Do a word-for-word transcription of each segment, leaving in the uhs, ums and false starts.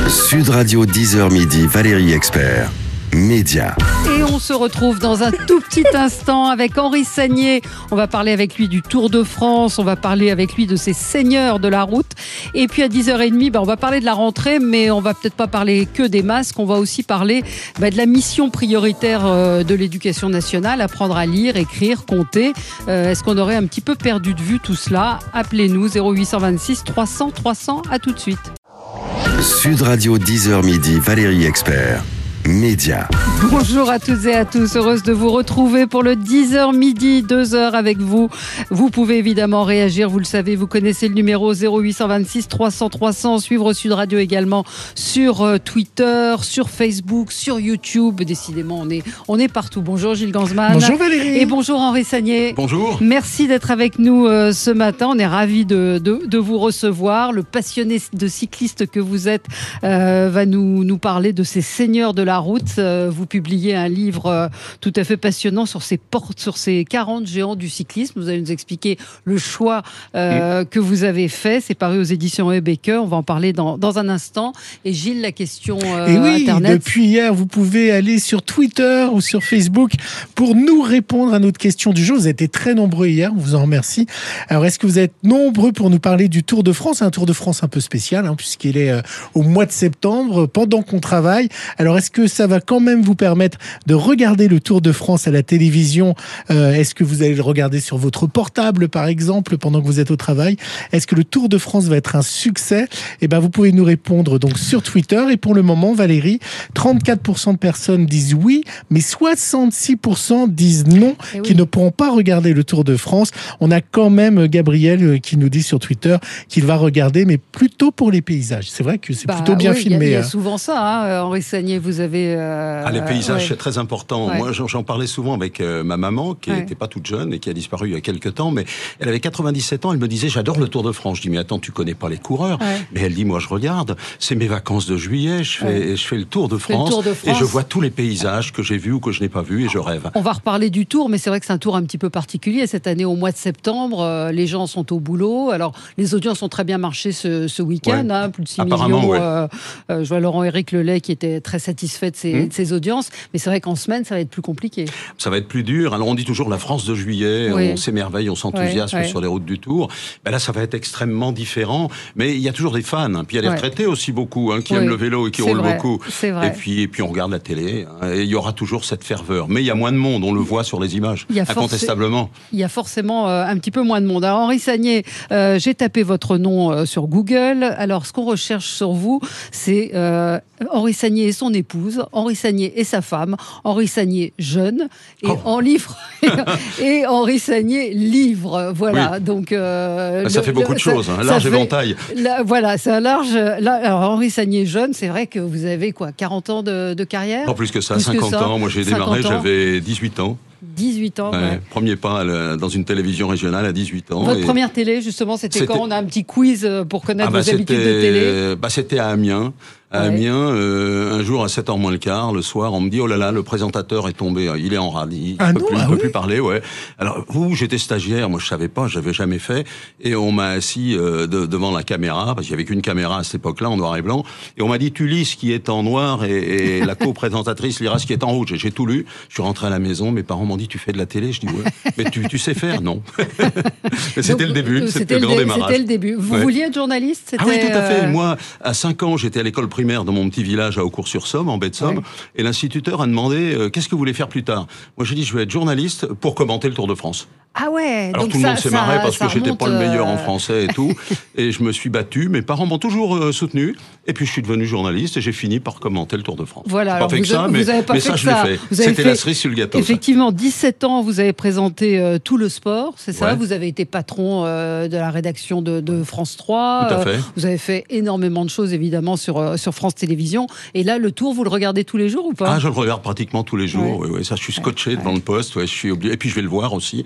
Sud Radio dix heures midi, Valérie Expert. Média. Et on se retrouve dans un tout petit instant avec Henri Sagnier. On va parler avec lui du Tour de France, on va parler avec lui de ces seigneurs de la route. Et puis à dix heures trente, bah, on va parler de la rentrée, mais on va peut-être pas parler que des masques, on va aussi parler bah, de la mission prioritaire euh, de l'éducation nationale, apprendre à lire, écrire, compter. Euh, est-ce qu'on aurait un petit peu perdu de vue tout cela? Appelez-nous zéro huit cent vingt-six trois cents trois cents, à tout de suite. Sud Radio dix heures midi, Valérie Expert. Média. Bonjour à toutes et à tous, heureuse de vous retrouver pour le dix heures midi, deux heures avec vous. Vous pouvez évidemment réagir, vous le savez, vous connaissez le numéro zéro huit cent vingt-six trois cents trois cents, suivre Sud Radio également sur Twitter, sur Facebook, sur YouTube. Décidément, on est, on est partout. Bonjour Gilles Gansman. Bonjour Valérie. Et bonjour Henri Sagnier. Bonjour. Merci d'être avec nous euh, ce matin, on est ravis de, de, de vous recevoir. Le passionné de cycliste que vous êtes euh, va nous, nous parler de ces seigneurs de la route. Vous publiez un livre euh, tout à fait passionnant sur ces portes, sur ces quarante géants du cyclisme. Vous allez nous expliquer le choix euh, mmh. que vous avez fait. C'est paru aux éditions Houellebecq. On va en parler dans, dans un instant. Et Gilles, la question euh, Et oui, Internet. Depuis hier, vous pouvez aller sur Twitter ou sur Facebook pour nous répondre à notre question du jour. Vous avez été très nombreux hier, on vous en remercie. Alors, est-ce que vous êtes nombreux pour nous parler du Tour de France? Un Tour de France un peu spécial, hein, puisqu'il est euh, au mois de septembre, pendant qu'on travaille. Alors, est-ce que ça va quand même vous permettre de regarder le Tour de France à la télévision? euh, Est-ce que vous allez le regarder sur votre portable, par exemple, pendant que vous êtes au travail? Est-ce que le Tour de France va être un succès? Eh ben, vous pouvez nous répondre donc sur Twitter. Et pour le moment, Valérie, trente-quatre pour cent de personnes disent oui, mais soixante-six pour cent disent non, oui. qui ne pourront pas regarder le Tour de France. On a quand même Gabriel qui nous dit sur Twitter qu'il va regarder, mais plutôt pour les paysages. C'est vrai que c'est bah, plutôt bien oui, filmé. Il y, y a souvent ça, hein, Henri Sagnier, vous avez... Euh, ah, les paysages, ouais. c'est très important. Ouais. Moi, j'en, j'en parlais souvent avec euh, ma maman, qui n'était ouais. pas toute jeune et qui a disparu il y a quelques temps, mais elle avait quatre-vingt-dix-sept ans, elle me disait, j'adore le Tour de France. Je dis, mais attends, tu connais pas les coureurs. Ouais. Mais elle dit, moi, je regarde, c'est mes vacances de juillet, je fais, ouais. je fais le Tour de France, Tour de France et je vois tous les paysages que j'ai vus ou que je n'ai pas vus et je rêve. On va reparler du Tour, mais c'est vrai que c'est un Tour un petit peu particulier. Cette année, au mois de septembre, euh, les gens sont au boulot. Alors, les audiences ont très bien marché ce, ce week-end, ouais. hein, plus de six millions. Ouais. Euh, euh, je vois Laurent-Éric Lelay qui était très satisfait de ses, mmh. de ses audiences. Mais c'est vrai qu'en semaine, ça va être plus compliqué. Ça va être plus dur. Alors, on dit toujours la France de juillet, oui. on s'émerveille, on s'enthousiasme oui, oui. sur les routes du Tour. Ben là, ça va être extrêmement différent. Mais il y a toujours des fans. Hein. Puis il y a des ouais. retraités aussi beaucoup, hein, qui oui. aiment le vélo et qui c'est roulent vrai. beaucoup. C'est vrai. Et puis, et puis, on regarde la télé. Hein, et il y aura toujours cette ferveur. Mais il y a moins de monde, on le voit sur les images, il y a incontestablement. Forc- il y a forcément euh, un petit peu moins de monde. Alors, Henri Sagnier, euh, j'ai tapé votre nom euh, sur Google. Alors, ce qu'on recherche sur vous, c'est euh, Henri Sagnier et son épouse, Henri Sagnier et sa femme, Henri Sagnier jeune, et oh. en livre, et Henri Sagnier livre. Voilà. Oui. Donc, euh, ça le, fait beaucoup le, de choses, ça, un large éventail. La, voilà, c'est un large. La, alors, Henri Sagnier jeune, c'est vrai que vous avez quoi, quarante ans de, de carrière? Non, plus que ça, plus cinquante que ça. ans. Moi, j'ai démarré, j'avais dix-huit ans. dix-huit ans. Ouais, ouais. Premier pas le, dans une télévision régionale à dix-huit ans. Votre et première télé, justement, c'était, c'était quand? On a un petit quiz pour connaître ah bah vos habitudes de télé. Bah, c'était à Amiens. À ouais. Amiens, euh, un jour à sept heures moins le quart, le soir, on me dit, oh là là, le présentateur est tombé, il est en rade, il ah ne peut, non, plus, ah peut oui. plus parler, ouais. Alors, vous, j'étais stagiaire, moi je savais pas, j'avais jamais fait, et on m'a assis euh, de, devant la caméra, parce qu'il y avait qu'une caméra à cette époque-là, en noir et blanc, et on m'a dit, tu lis ce qui est en noir, et, et la co-présentatrice lira ce qui est en rouge. Et j'ai tout lu, je suis rentré à la maison, mes parents m'ont dit, tu fais de la télé? Je dis, ouais. Mais tu, tu sais faire? Non. Mais c'était Donc, le début, c'était, c'était le grand dé- démarrage. C'était le début. Vous ouais. vouliez être journaliste? C'était Ah oui, tout à fait. Euh... Moi, à cinq ans, j'étais à l'école primaire dans mon petit village à Aucourt-sur-Somme, en baie de Somme, ouais. et l'instituteur a demandé euh, qu'est-ce que vous voulez faire plus tard. Moi, j'ai dit, je vais être journaliste pour commenter le Tour de France. Ah ouais. Alors donc tout le ça, monde s'est ça, marré parce que remonte, j'étais pas le meilleur euh... en français et tout, et je me suis battu. Mes parents m'ont toujours euh, soutenu, et puis je suis devenu journaliste et j'ai fini par commenter le Tour de France. Voilà. J'ai pas fait que ça, mais, mais ça, je l'ai fait. C'était la cerise sur le gâteau. Effectivement, ça. dix-sept ans, vous avez présenté euh, tout le sport, c'est ça? Ouais. Vous avez été patron euh, de la rédaction de, de France trois. Tout à fait. Euh, vous avez fait énormément de choses, évidemment, sur euh, sur France Télévisions. Et là, le Tour, vous le regardez tous les jours ou pas? Ah, je le regarde pratiquement tous les jours. Ouais. Oui, oui, ça, je suis scotché ouais. devant ouais. le poste. Ouais, je suis obligé. Et puis je vais le voir aussi. Ouais. Je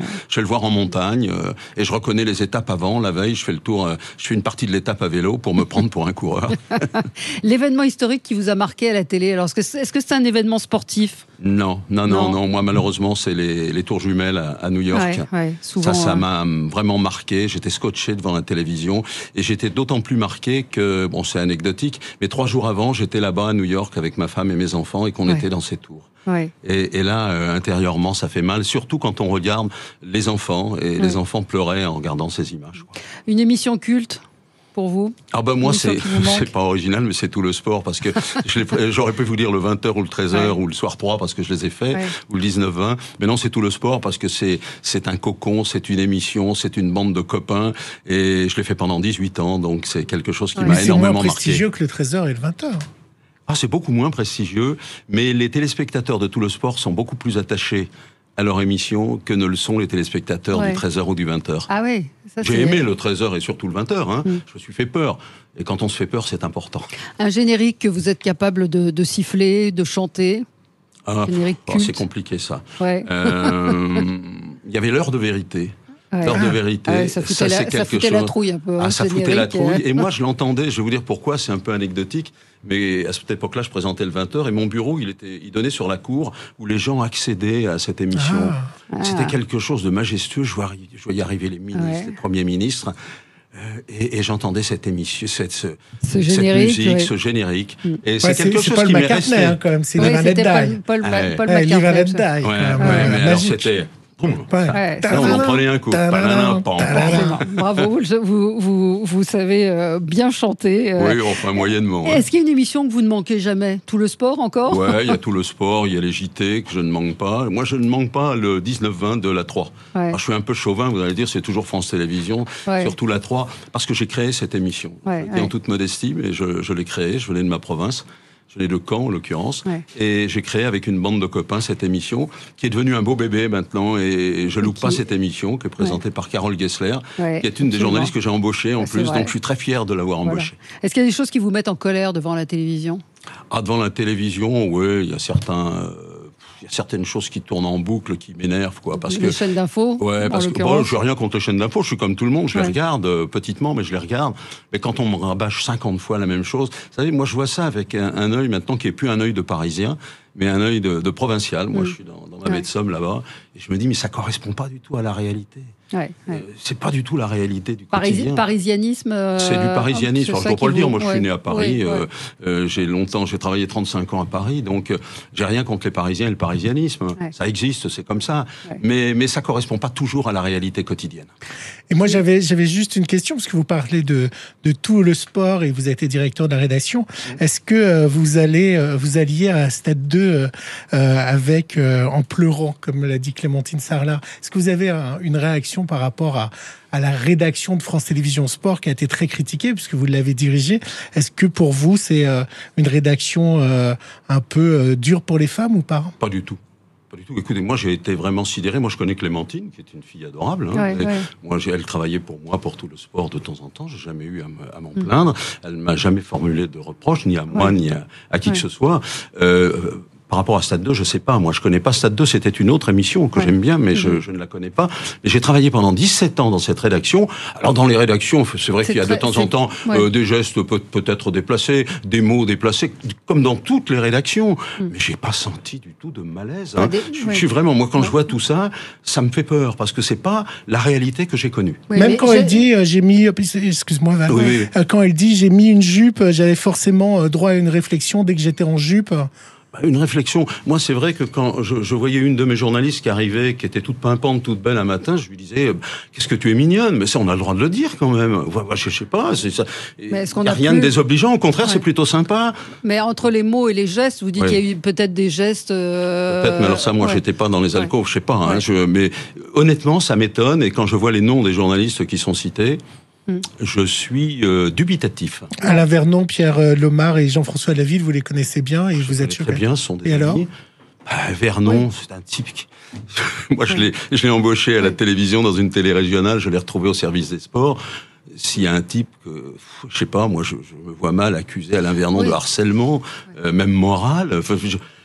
le voir en montagne euh, et je reconnais les étapes avant. La veille, je fais le tour, euh, je fais une partie de l'étape à vélo pour me prendre pour un coureur. L'événement historique qui vous a marqué à la télé, alors est-ce que c'est, est-ce que c'est un événement sportif ? Non, non, non, Non. non. Moi, malheureusement, c'est les, les tours jumelles à, à New York. Ouais, ouais, souvent, ça, ça euh, m'a vraiment marqué. J'étais scotché devant la télévision et j'étais d'autant plus marqué que, bon, c'est anecdotique, mais trois jours avant, j'étais là-bas à New York avec ma femme et mes enfants et qu'on Ouais. était dans ces tours. ouais. Et, et là, euh, intérieurement, ça fait mal, surtout quand on regarde les enfants et Ouais. les enfants pleuraient en regardant ces images. Quoi. Une émission culte pour vous ? Ah ben moi, Une émission c'est qui vous manque. c'est pas original, mais c'est tout le sport parce que je l'ai- j'aurais pu vous dire le vingt heures ou le treize heures Ouais. ou le soir trois parce que je les ai faits Ouais. ou le dix-neuf vingt. Mais non, c'est tout le sport parce que c'est c'est un cocon, c'est une émission, c'est une bande de copains et je l'ai fait pendant dix-huit ans, donc c'est quelque chose qui Ouais. Mais m'a c'est moins énormément marqué. prestigieux que le treize heures et le vingt heures. Ah, c'est beaucoup moins prestigieux, mais les téléspectateurs de tout le sport sont beaucoup plus attachés à leur émission que ne le sont les téléspectateurs Ouais. du treize heures ou du vingt heures. Ah oui, ça J'ai c'est aimé le treize heures et surtout le vingt heures, hein. Mm. Je me suis fait peur. Et quand on se fait peur, c'est important. un générique que vous êtes capable de, de siffler, de chanter. Ah, Générique oh, culte. c'est compliqué ça. Ouais. Euh, Il y avait l'heure de vérité. Ouais. L'heure de vérité, Ah ouais, ça foutait, ça, la, c'est ça quelque foutait chose. la trouille un peu. Ah, hein, ça ce foutait la générique, trouille. euh. Et moi, je l'entendais. Je vais vous dire pourquoi. C'est un peu anecdotique. Mais à cette époque-là, je présentais le vingt heures et mon bureau, il était, il donnait sur la cour où les gens accédaient à cette émission. Ah. C'était Ah. quelque chose de majestueux. Je voyais, je voyais arriver les ministres, Ouais. les premiers ministres. Euh, et, et j'entendais cette émission, cette, ce, Ce cette générique, musique, ouais. ce générique. Mm. Et Ouais, c'est c'est quelque c'est chose Paul qui m'est McCartney, resté. hein, quand même. C'est Ouais, Live and Let c'était Die. Paul, Paul, Ouais. Paul Ouais, Live and Let McCartney. Die. Ouais, quand même. ouais, Ouais, mais alors magique. c'était. Boum. Ouais. Ouais, Là, on en prenait un coup. Panana, pam, pam. Bravo, vous, vous, vous, vous savez euh, bien chanter. euh. Oui, enfin, moyennement. ouais. Est-ce qu'il y a une émission que vous ne manquez jamais ? Tout le sport encore ? Ouais, il y a tout le sport, il y a les J T que je ne manque pas. Moi, je ne manque pas le dix-neuf vingt de la trois. Ouais. Alors, je suis un peu chauvin, vous allez dire, c'est toujours France Télévisions, Ouais. surtout la trois, parce que j'ai créé cette émission. Ouais, Je le dis ouais. en toute modestie, mais je, je l'ai créée, je venais de ma province. Je venais de Caen, en l'occurrence. Ouais. Et j'ai créé avec une bande de copains cette émission, qui est devenue un beau bébé maintenant. Et je loupe qui- pas cette émission, qui est présentée par Carole Gessler, Ouais, qui est une des absolument. journalistes que j'ai embauchée en Ouais, c'est plus. vrai. Donc je suis très fier de l'avoir Voilà. embauchée. Est-ce qu'il y a des choses qui vous mettent en colère devant la télévision ? Ah, devant la télévision, oui, il y a certains, euh, il y a certaines choses qui tournent en boucle, qui m'énervent, quoi, parce Les que. chaînes d'infos Ouais, en parce que bon, l'occurrence. je n'ai rien contre les chaînes d'infos, je suis comme tout le monde, je Ouais. les regarde euh, petitement, mais je les regarde. Mais quand on me rabâche cinquante fois la même chose, vous savez, moi je vois ça avec un, un œil maintenant qui est plus un œil de Parisien, mais un œil de, de provincial. Moi, Mm. je suis dans, dans ma Ouais. baie de Somme là-bas, et je me dis, mais ça correspond pas du tout à la réalité. Ouais, ouais. Euh, c'est pas du tout la réalité du Parisi- quotidien. parisianisme. euh, C'est du parisianisme. c'est Alors, je ça ne peux qui pas le dire. vous- Moi, je suis ouais. né à Paris. Oui, ouais. euh, euh, j'ai longtemps, j'ai travaillé trente-cinq ans à Paris. Donc, euh, j'ai rien contre les Parisiens et le parisianisme. Ouais. Ça existe, c'est comme ça. Ouais. Mais, mais ça correspond pas toujours à la réalité quotidienne. Et moi, j'avais, j'avais juste une question, parce que vous parlez de, de tout le sport et vous êtes directeur de la rédaction. Est-ce que euh, vous allez, euh, vous alliez à Stade deux euh, euh, avec, euh, en pleurant, comme l'a dit Clémentine Sarlat? Est-ce que vous avez un- une réaction par rapport à, à la rédaction de France Télévisions Sport qui a été très critiquée, puisque vous l'avez dirigée? Est-ce que pour vous, c'est euh, une rédaction euh, un peu euh, dure pour les femmes ou pas? Pas du tout. Pas du tout. Écoutez, moi, j'ai été vraiment sidéré. Moi, je connais Clémentine, qui est une fille adorable. Hein. Ouais, Et ouais. Moi, j'ai, elle travaillait pour moi, pour tout le sport de temps en temps. J'ai jamais eu à, me- à m'en plaindre. Elle m'a jamais formulé de reproches, ni à moi, Ouais. ni à, à qui Ouais. que ce soit. Euh, par rapport à Stade deux, je sais pas. Moi, je connais pas Stade deux. C'était une autre émission que Ouais. j'aime bien, mais Mhm. je, je ne la connais pas. Mais j'ai travaillé pendant dix-sept ans dans cette rédaction. Alors, dans les rédactions, c'est vrai C'est qu'il y a très- de temps c'est- en temps ouais. euh, des gestes peut- peut-être déplacés, des mots déplacés, comme dans toutes les rédactions. Mhm. Mais j'ai pas senti du tout de malaise. Ouais, Hein. des- Je, ouais. je suis vraiment, moi, quand Ouais. je vois tout ça, ça me fait peur parce que c'est pas la réalité que j'ai connue. Oui, Même mais quand j'ai- elle dit euh, j'ai mis, excuse-moi Val, Oui, oui, oui. Euh, quand elle dit j'ai mis une jupe, euh, j'avais forcément euh, droit à une réflexion dès que j'étais en jupe. Bah, une réflexion. Moi, c'est vrai que quand je, je voyais une de mes journalistes qui arrivait, qui était toute pimpante, toute belle un matin, je lui disais euh, qu'est-ce que tu es mignonne. Mais ça, on a le droit de le dire quand même. Ouais, ouais, je, je sais pas. C'est ça. Mais est-ce qu'on Il y a a rien plus- de désobligeant. Au contraire, Ouais. c'est plutôt sympa. Mais entre les mots et les gestes, vous dites Ouais. qu'il y a eu peut-être des gestes. euh, Peut-être, mais alors ça, moi, ouais. j'étais pas dans les Ouais. alcôves, je sais pas. Hein, Ouais. je, mais honnêtement, ça m'étonne. Et quand je vois les noms des journalistes qui sont cités, Mm. je suis euh, dubitatif. Alain Vernon, Pierre euh, Lomar et Jean-François Laville, vous les connaissez bien et Je vous êtes connais sûr. très bien, ce sont des Et amis. alors Ah, Vernon, c'est un type qui... Moi, je l'ai, je l'ai embauché à la télévision dans une télé régionale, je l'ai retrouvé au service des sports. S'il y a un type que, pff, je sais pas, moi, je, je me vois mal accuser Alain Vernon Oui. de harcèlement, euh, même moral. Enfin, je-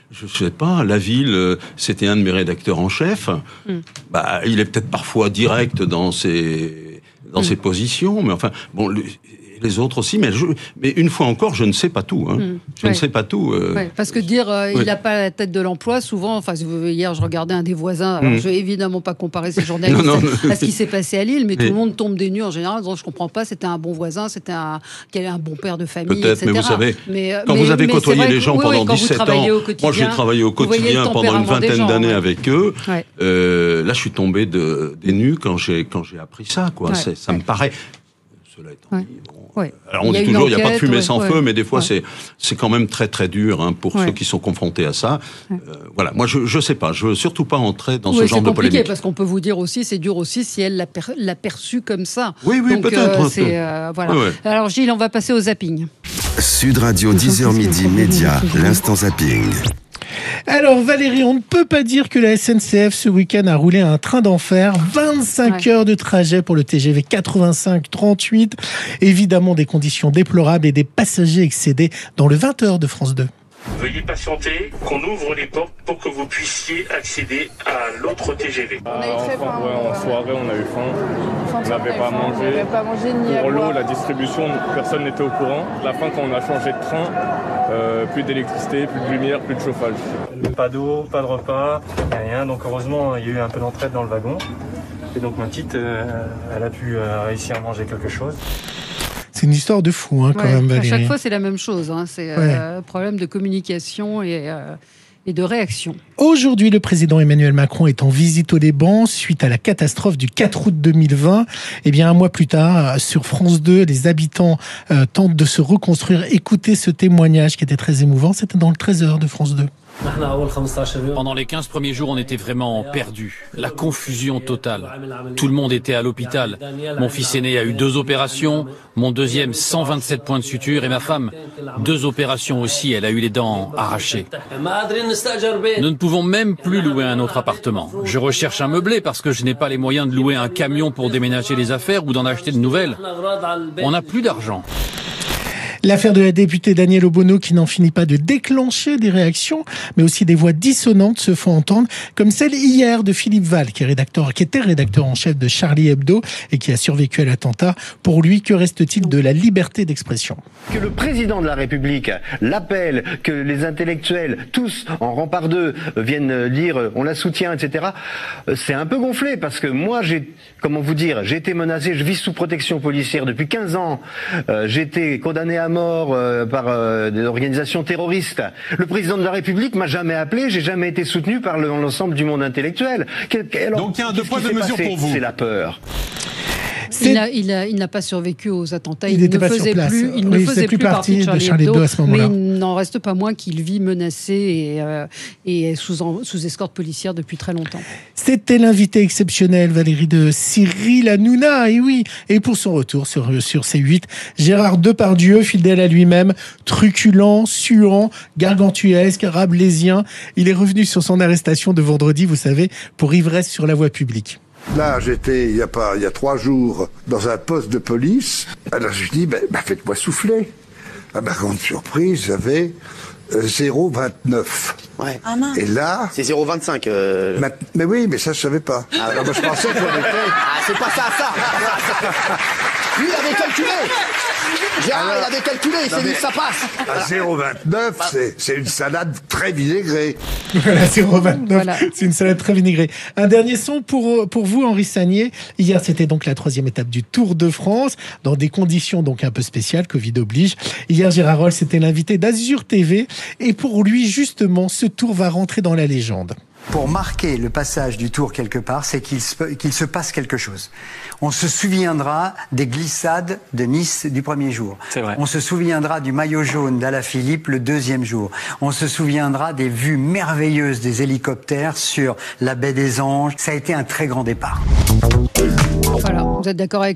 je sais pas, la ville, euh, c'était un de mes rédacteurs en chef. Mm. Bah, il est peut-être parfois direct dans ses dans mm. ses positions, mais enfin, bon. Le, les autres aussi, mais, je, mais une fois encore, je ne sais pas tout. Hein. Mmh, je ouais. ne sais pas tout. Euh... Ouais, parce que dire euh, ouais. il n'a pas la tête de l'emploi, souvent, enfin, hier, je regardais un des voisins, alors mmh. je ne vais évidemment pas comparer ces journalistes non, non, à ce qui s'est passé à Lille, mais, mais tout le monde tombe des nues en général, en disant, je ne comprends pas, c'était un bon voisin, c'était un, un bon père de famille, peut-être, et cetera. Mais vous savez, mais, quand mais, vous avez mais côtoyé les gens oui, pendant oui, dix-sept ans, moi j'ai travaillé au quotidien pendant une vingtaine d'années ouais. avec eux, ouais. euh, là je suis tombé de, des nues quand j'ai, quand j'ai appris ça. Quoi. Ouais. Ça me paraît... Cela étant ouais. dit, bon, ouais. Alors on dit toujours il n'y a pas de fumée ouais, sans ouais. feu, mais des fois ouais. c'est c'est quand même très très dur hein, pour ouais. ceux qui sont confrontés à ça. Ouais. Euh, voilà, moi je je sais pas, je veux surtout pas entrer dans oui, ce genre de polémique. C'est compliqué parce qu'on peut vous dire aussi c'est dur aussi si elle l'a, per, l'a perçu comme ça. Oui oui donc, peut-être. Euh, c'est, euh, voilà. Ouais, ouais. Alors Gilles, on va passer au zapping. Sud Radio dix heures midi Média, l'instant zapping. Alors Valérie, on ne peut pas dire que la S N C F ce week-end a roulé un train d'enfer. vingt-cinq ouais. heures de trajet pour le T G V quatre-vingt-cinq trente-huit. Évidemment des conditions déplorables et des passagers excédés dans le vingt heures de France deux. Veuillez patienter qu'on ouvre les portes pour que vous puissiez accéder à l'autre T G V. On a eu très faim. Ouais, en soirée, on a eu faim. Enfin, on n'avait pas mangé. On n'avait pas mangé ni Pour à l'eau, boire. la distribution, personne n'était au courant. La fin, quand on a changé de train, euh, plus d'électricité, plus de lumière, plus de chauffage. Pas d'eau, pas de repas, rien. Donc heureusement, il y a eu un peu d'entraide dans le wagon. Et donc ma petite, euh, elle a pu euh, réussir à manger quelque chose. C'est une histoire de fou, hein, quand ouais, même, Valérie. À chaque fois, c'est la même chose. Hein. C'est un ouais. euh, problème de communication et, euh, et de réaction. Aujourd'hui, le président Emmanuel Macron est en visite au Liban suite à la catastrophe du quatre août deux mille vingt. Eh bien, un mois plus tard, sur France deux, les habitants euh, tentent de se reconstruire. Écoutez ce témoignage qui était très émouvant. C'était dans le treize heures de France deux. Pendant les quinze premiers jours, on était vraiment perdus. La confusion totale. Tout le monde était à l'hôpital. Mon fils aîné a eu deux opérations, mon deuxième cent vingt-sept points de suture et ma femme deux opérations aussi, elle a eu les dents arrachées. Nous ne pouvons même plus louer un autre appartement. Je recherche un meublé parce que je n'ai pas les moyens de louer un camion pour déménager les affaires ou d'en acheter de nouvelles. On n'a plus d'argent. L'affaire de la députée Danielle Obono qui n'en finit pas de déclencher des réactions, mais aussi des voix dissonantes se font entendre, comme celle hier de Philippe Val, qui est rédacteur, qui était rédacteur en chef de Charlie Hebdo et qui a survécu à l'attentat. Pour lui, que reste-t-il de la liberté d'expression ? Que le président de la République l'appelle, que les intellectuels, tous en rang par deux, viennent dire on la soutient, et cetera. C'est un peu gonflé parce que moi, j'ai, comment vous dire, j'ai été menacé, je vis sous protection policière depuis quinze ans. Euh, j'ai été condamné à mort euh, par euh, des organisations terroristes. Le président de la République m'a jamais appelé, j'ai jamais été soutenu par le, l'ensemble du monde intellectuel. Alors, donc il y a un deux poids deux mesures pour vous. C'est la peur. Il, a, il, a, il n'a pas survécu aux attentats. Il, il ne faisait plus, il oui, ne faisait plus partie de Charlie, de Charlie Hebdo, Hebdo à ce moment-là. Mais il n'en reste pas moins qu'il vit menacé et, euh, et sous, en, sous escorte policière depuis très longtemps. C'était l'invité exceptionnel, Valérie, de Cyril Hanouna. Et oui, et pour son retour sur, sur C huit, Gérard Depardieu, fidèle à lui-même, truculent, suant, gargantuesque, rabelaisien. Il est revenu sur son arrestation de vendredi, vous savez, pour ivresse sur la voie publique. Là, j'étais, il y a pas, il y a trois jours, dans un poste de police. Alors, je dis, ben, ben faites-moi souffler. À ma grande surprise, j'avais euh, zéro virgule vingt-neuf. Ouais. Ah, et là... C'est zéro virgule vingt-cinq. Euh... Ma... Mais oui, mais ça, je savais pas. Ah, alors, moi, je pensais qu'on était... Ah, c'est pas ça, ça. Lui, il avait calculé. Gérard, alors, il avait calculé, il s'est dit que ça passe. À zéro virgule vingt-neuf, c'est, c'est une salade très vinaigrée. Voilà, zéro virgule vingt-neuf, voilà. C'est une salade très vinaigrée. Un dernier son pour, pour vous, Henri Sagnier. Hier, c'était donc la troisième étape du Tour de France, dans des conditions donc un peu spéciales, Covid oblige. Hier, Gérard Rolls était l'invité d'Azur T V. Et pour lui, justement, ce tour va rentrer dans la légende. Pour marquer le passage du Tour quelque part, c'est qu'il se, qu'il se passe quelque chose. On se souviendra des glissades de Nice du premier jour. C'est vrai. On se souviendra du maillot jaune d'Alaphilippe le deuxième jour. On se souviendra des vues merveilleuses des hélicoptères sur la baie des Anges. Ça a été un très grand départ. Voilà, vous êtes d'accord avec lui ?